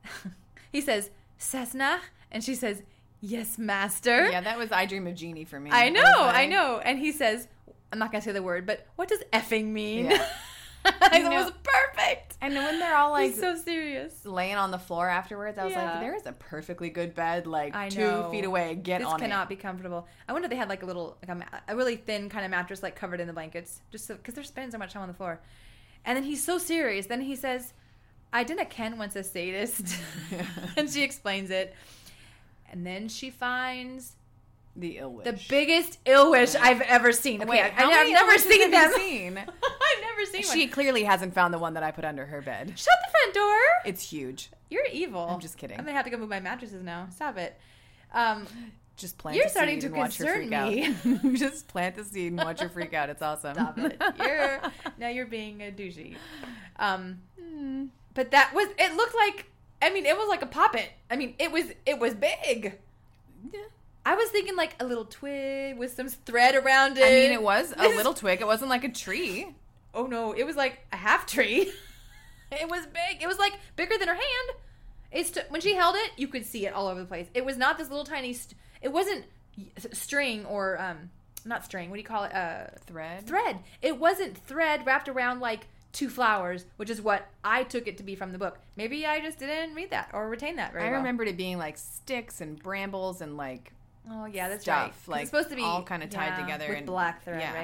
he says, "Cessna," and she says, "Yes, master." Yeah, that was I Dream of Jeannie for me. I know, was I like- know. And he says, I'm not gonna say the word, but what does effing mean? Yeah. It know- was perfect. And when they're all like He's so serious. laying on the floor afterwards, I was Yeah. like, there is a perfectly good bed like I two know. feet away. Get This on cannot it. be comfortable. I wonder if they had like a little, like a, ma- a really thin kind of mattress, like covered in the blankets, just because they're spending so much time on the floor. And then he's so serious. Then he says, "I didn't Ken once a sadist," and she explains it. And then she finds The ill wish. the biggest ill wish Yeah. I've ever seen. Okay, Wait, I, how I, many have never ill wishes seen have them. you seen? I've never seen She one. clearly hasn't found the one that I put under her bed. Shut the front door. It's huge. You're evil. I'm just kidding. I'm gonna have to go move my mattresses now. Stop it. Um, Just plant You're the starting seed to and watch her concern freak me. out. Just plant the seed and watch her freak out. It's awesome. Stop it. You're now you're being a douchey. Um, Hmm. but that was it. Looked like I mean it was like a poppet. I mean it was it was big. Yeah. I was thinking like a little twig with some thread around it. I mean, it was a little twig. It wasn't like a tree. Oh no, it was like a half tree. It was big. It was like bigger than her hand. It's t- when she held it, you could see it all over the place. It was not this little tiny. St- it wasn't string or um, not string. What do you call it? Uh, Thread. thread. It wasn't thread wrapped around like two flowers, which is what I took it to be from the book. Maybe I just didn't read that or retain that very I well. remembered it being like sticks and brambles and like Oh yeah, that's stuff, right. 'Cause like, it's supposed to be all kinda tied yeah, together with and- black thread, yeah. right?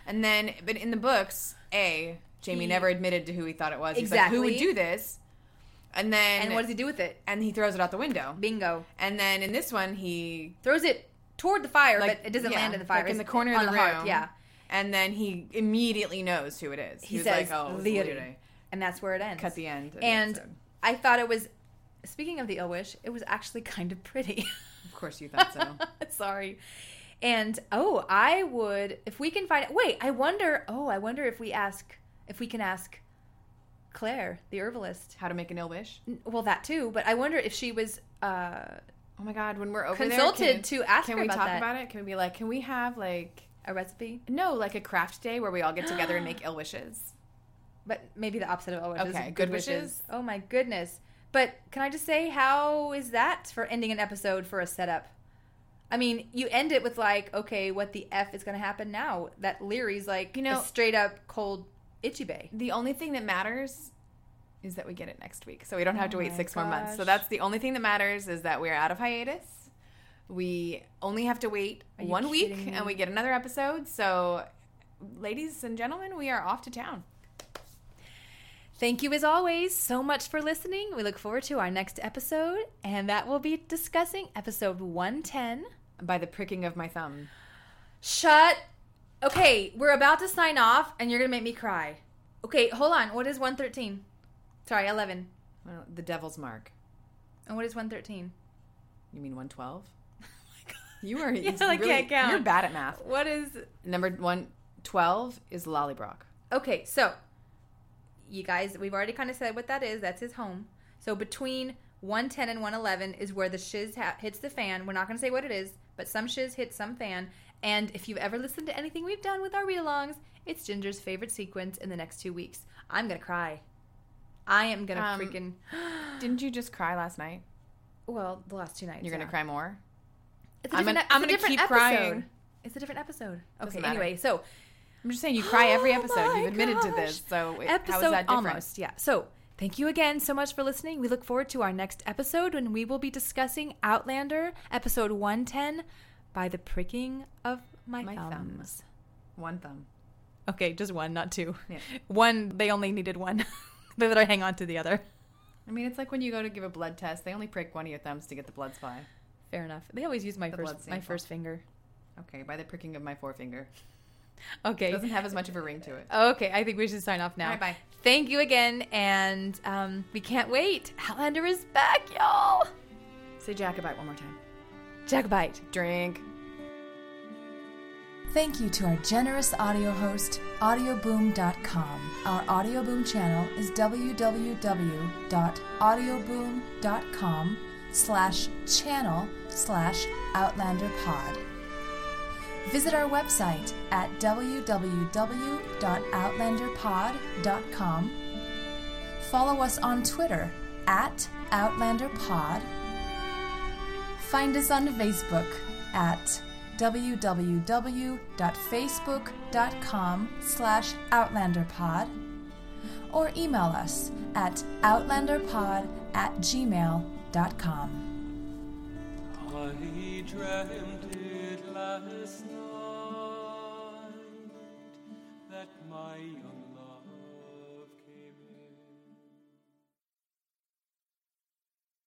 And then, but in the books, A, Jamie He- never admitted to who he thought it was. He's Exactly. like, who would do this? And then... And what does he do with it? And he throws it out the window. Bingo. And then in this one, he... Throws it toward the fire, like, but it doesn't yeah, land in the fire. like in the It's corner of on the, the room. hearth, yeah. And then he immediately knows who it is. He He's says, like, oh, it's Leary. Leary. And that's where it ends. Cut the end. of the And episode. I thought it was, speaking of the Ill Wish, it was actually kind of pretty. Of course you thought so. Sorry. And, oh, I would, if we can find, wait, I wonder, oh, I wonder if we ask, if we can ask Claire, the herbalist. How to make an ill wish? Well, that too, but I wonder if she was uh, Oh my god, when we're over consulted there, can, to ask can her we about talk that. about it? Can we be like, can we have like, A recipe. no, like a craft day where we all get together and make ill wishes? But maybe the opposite of ill wishes. Okay, good wishes. Oh my goodness. But can I just say, how is that for ending an episode for a setup? I mean, you end it with like, okay, what the F is going to happen now? That Leary's like, You know- a straight up cold itchy bay. The only thing that matters is that we get it next week. So we don't have to Oh wait my six more months. So gosh. that's the only thing that matters is that we're out of hiatus. We only have to wait Are you one week kidding me? and we get another episode. So, ladies and gentlemen, we are off to town. Thank you as always so much for listening. We look forward to our next episode, and that will be discussing episode one ten. By the pricking of my thumb. Shut. Okay, we're about to sign off, and you're going to make me cry. Okay, hold on. What is one thirteen? Sorry, eleven. Well, the devil's mark. And what is one thirteen? You mean one twelve? You are Yeah, it's I really, can't count. You're bad at math. What is... Number one twelve is Lollybrock. Okay, so, you guys, we've already kind of said what that is. That's his home. So between one ten and one eleven is where the shiz ha- hits the fan. We're not going to say what it is, but some shiz hits some fan. And if you've ever listened to anything we've done with our read-alongs, it's Ginger's favorite sequence in the next two weeks. I'm going to cry. I am going to Um, freaking... Didn't you just cry last night? Well, the last two nights. You're yeah. going to cry more? It's a I'm different, gonna- I'm it's a gonna different keep episode. crying. It's a different episode. Doesn't Okay, matter. anyway, so... I'm just saying you cry every Oh episode. my You've admitted to gosh. this. So it, episode how is that different? almost, yeah. So thank you again so much for listening. We look forward to our next episode when we will be discussing Outlander, episode one ten, by the pricking of my, My thumbs. thumbs. One thumb. Okay, just one, not two. Yeah. One, they only needed one. They let her hang on to the other. I mean, it's like when you go to give a blood test. They only prick one of your thumbs to get the blood supply. Fair enough. They always use my The blood first my sample. first finger. Okay, by the pricking of my forefinger. Okay. It doesn't have as much of a ring to it. Okay, I think we should sign off now. All right, bye. Thank you again, and um, we can't wait. Outlander is back, y'all. Say Jacobite one more time. Jacobite. Drink. Thank you to our generous audio host, audioboom dot com. Our Audioboom channel is www.audioboom.com slash channel slash outlanderpod. Visit our website at w w w dot outlanderpod dot com. Follow us on Twitter at outlanderpod. Find us on Facebook at w w w dot facebook dot com slash outlanderpod or email us at outlanderpod at gmail dot com. I dreamt it last night that my young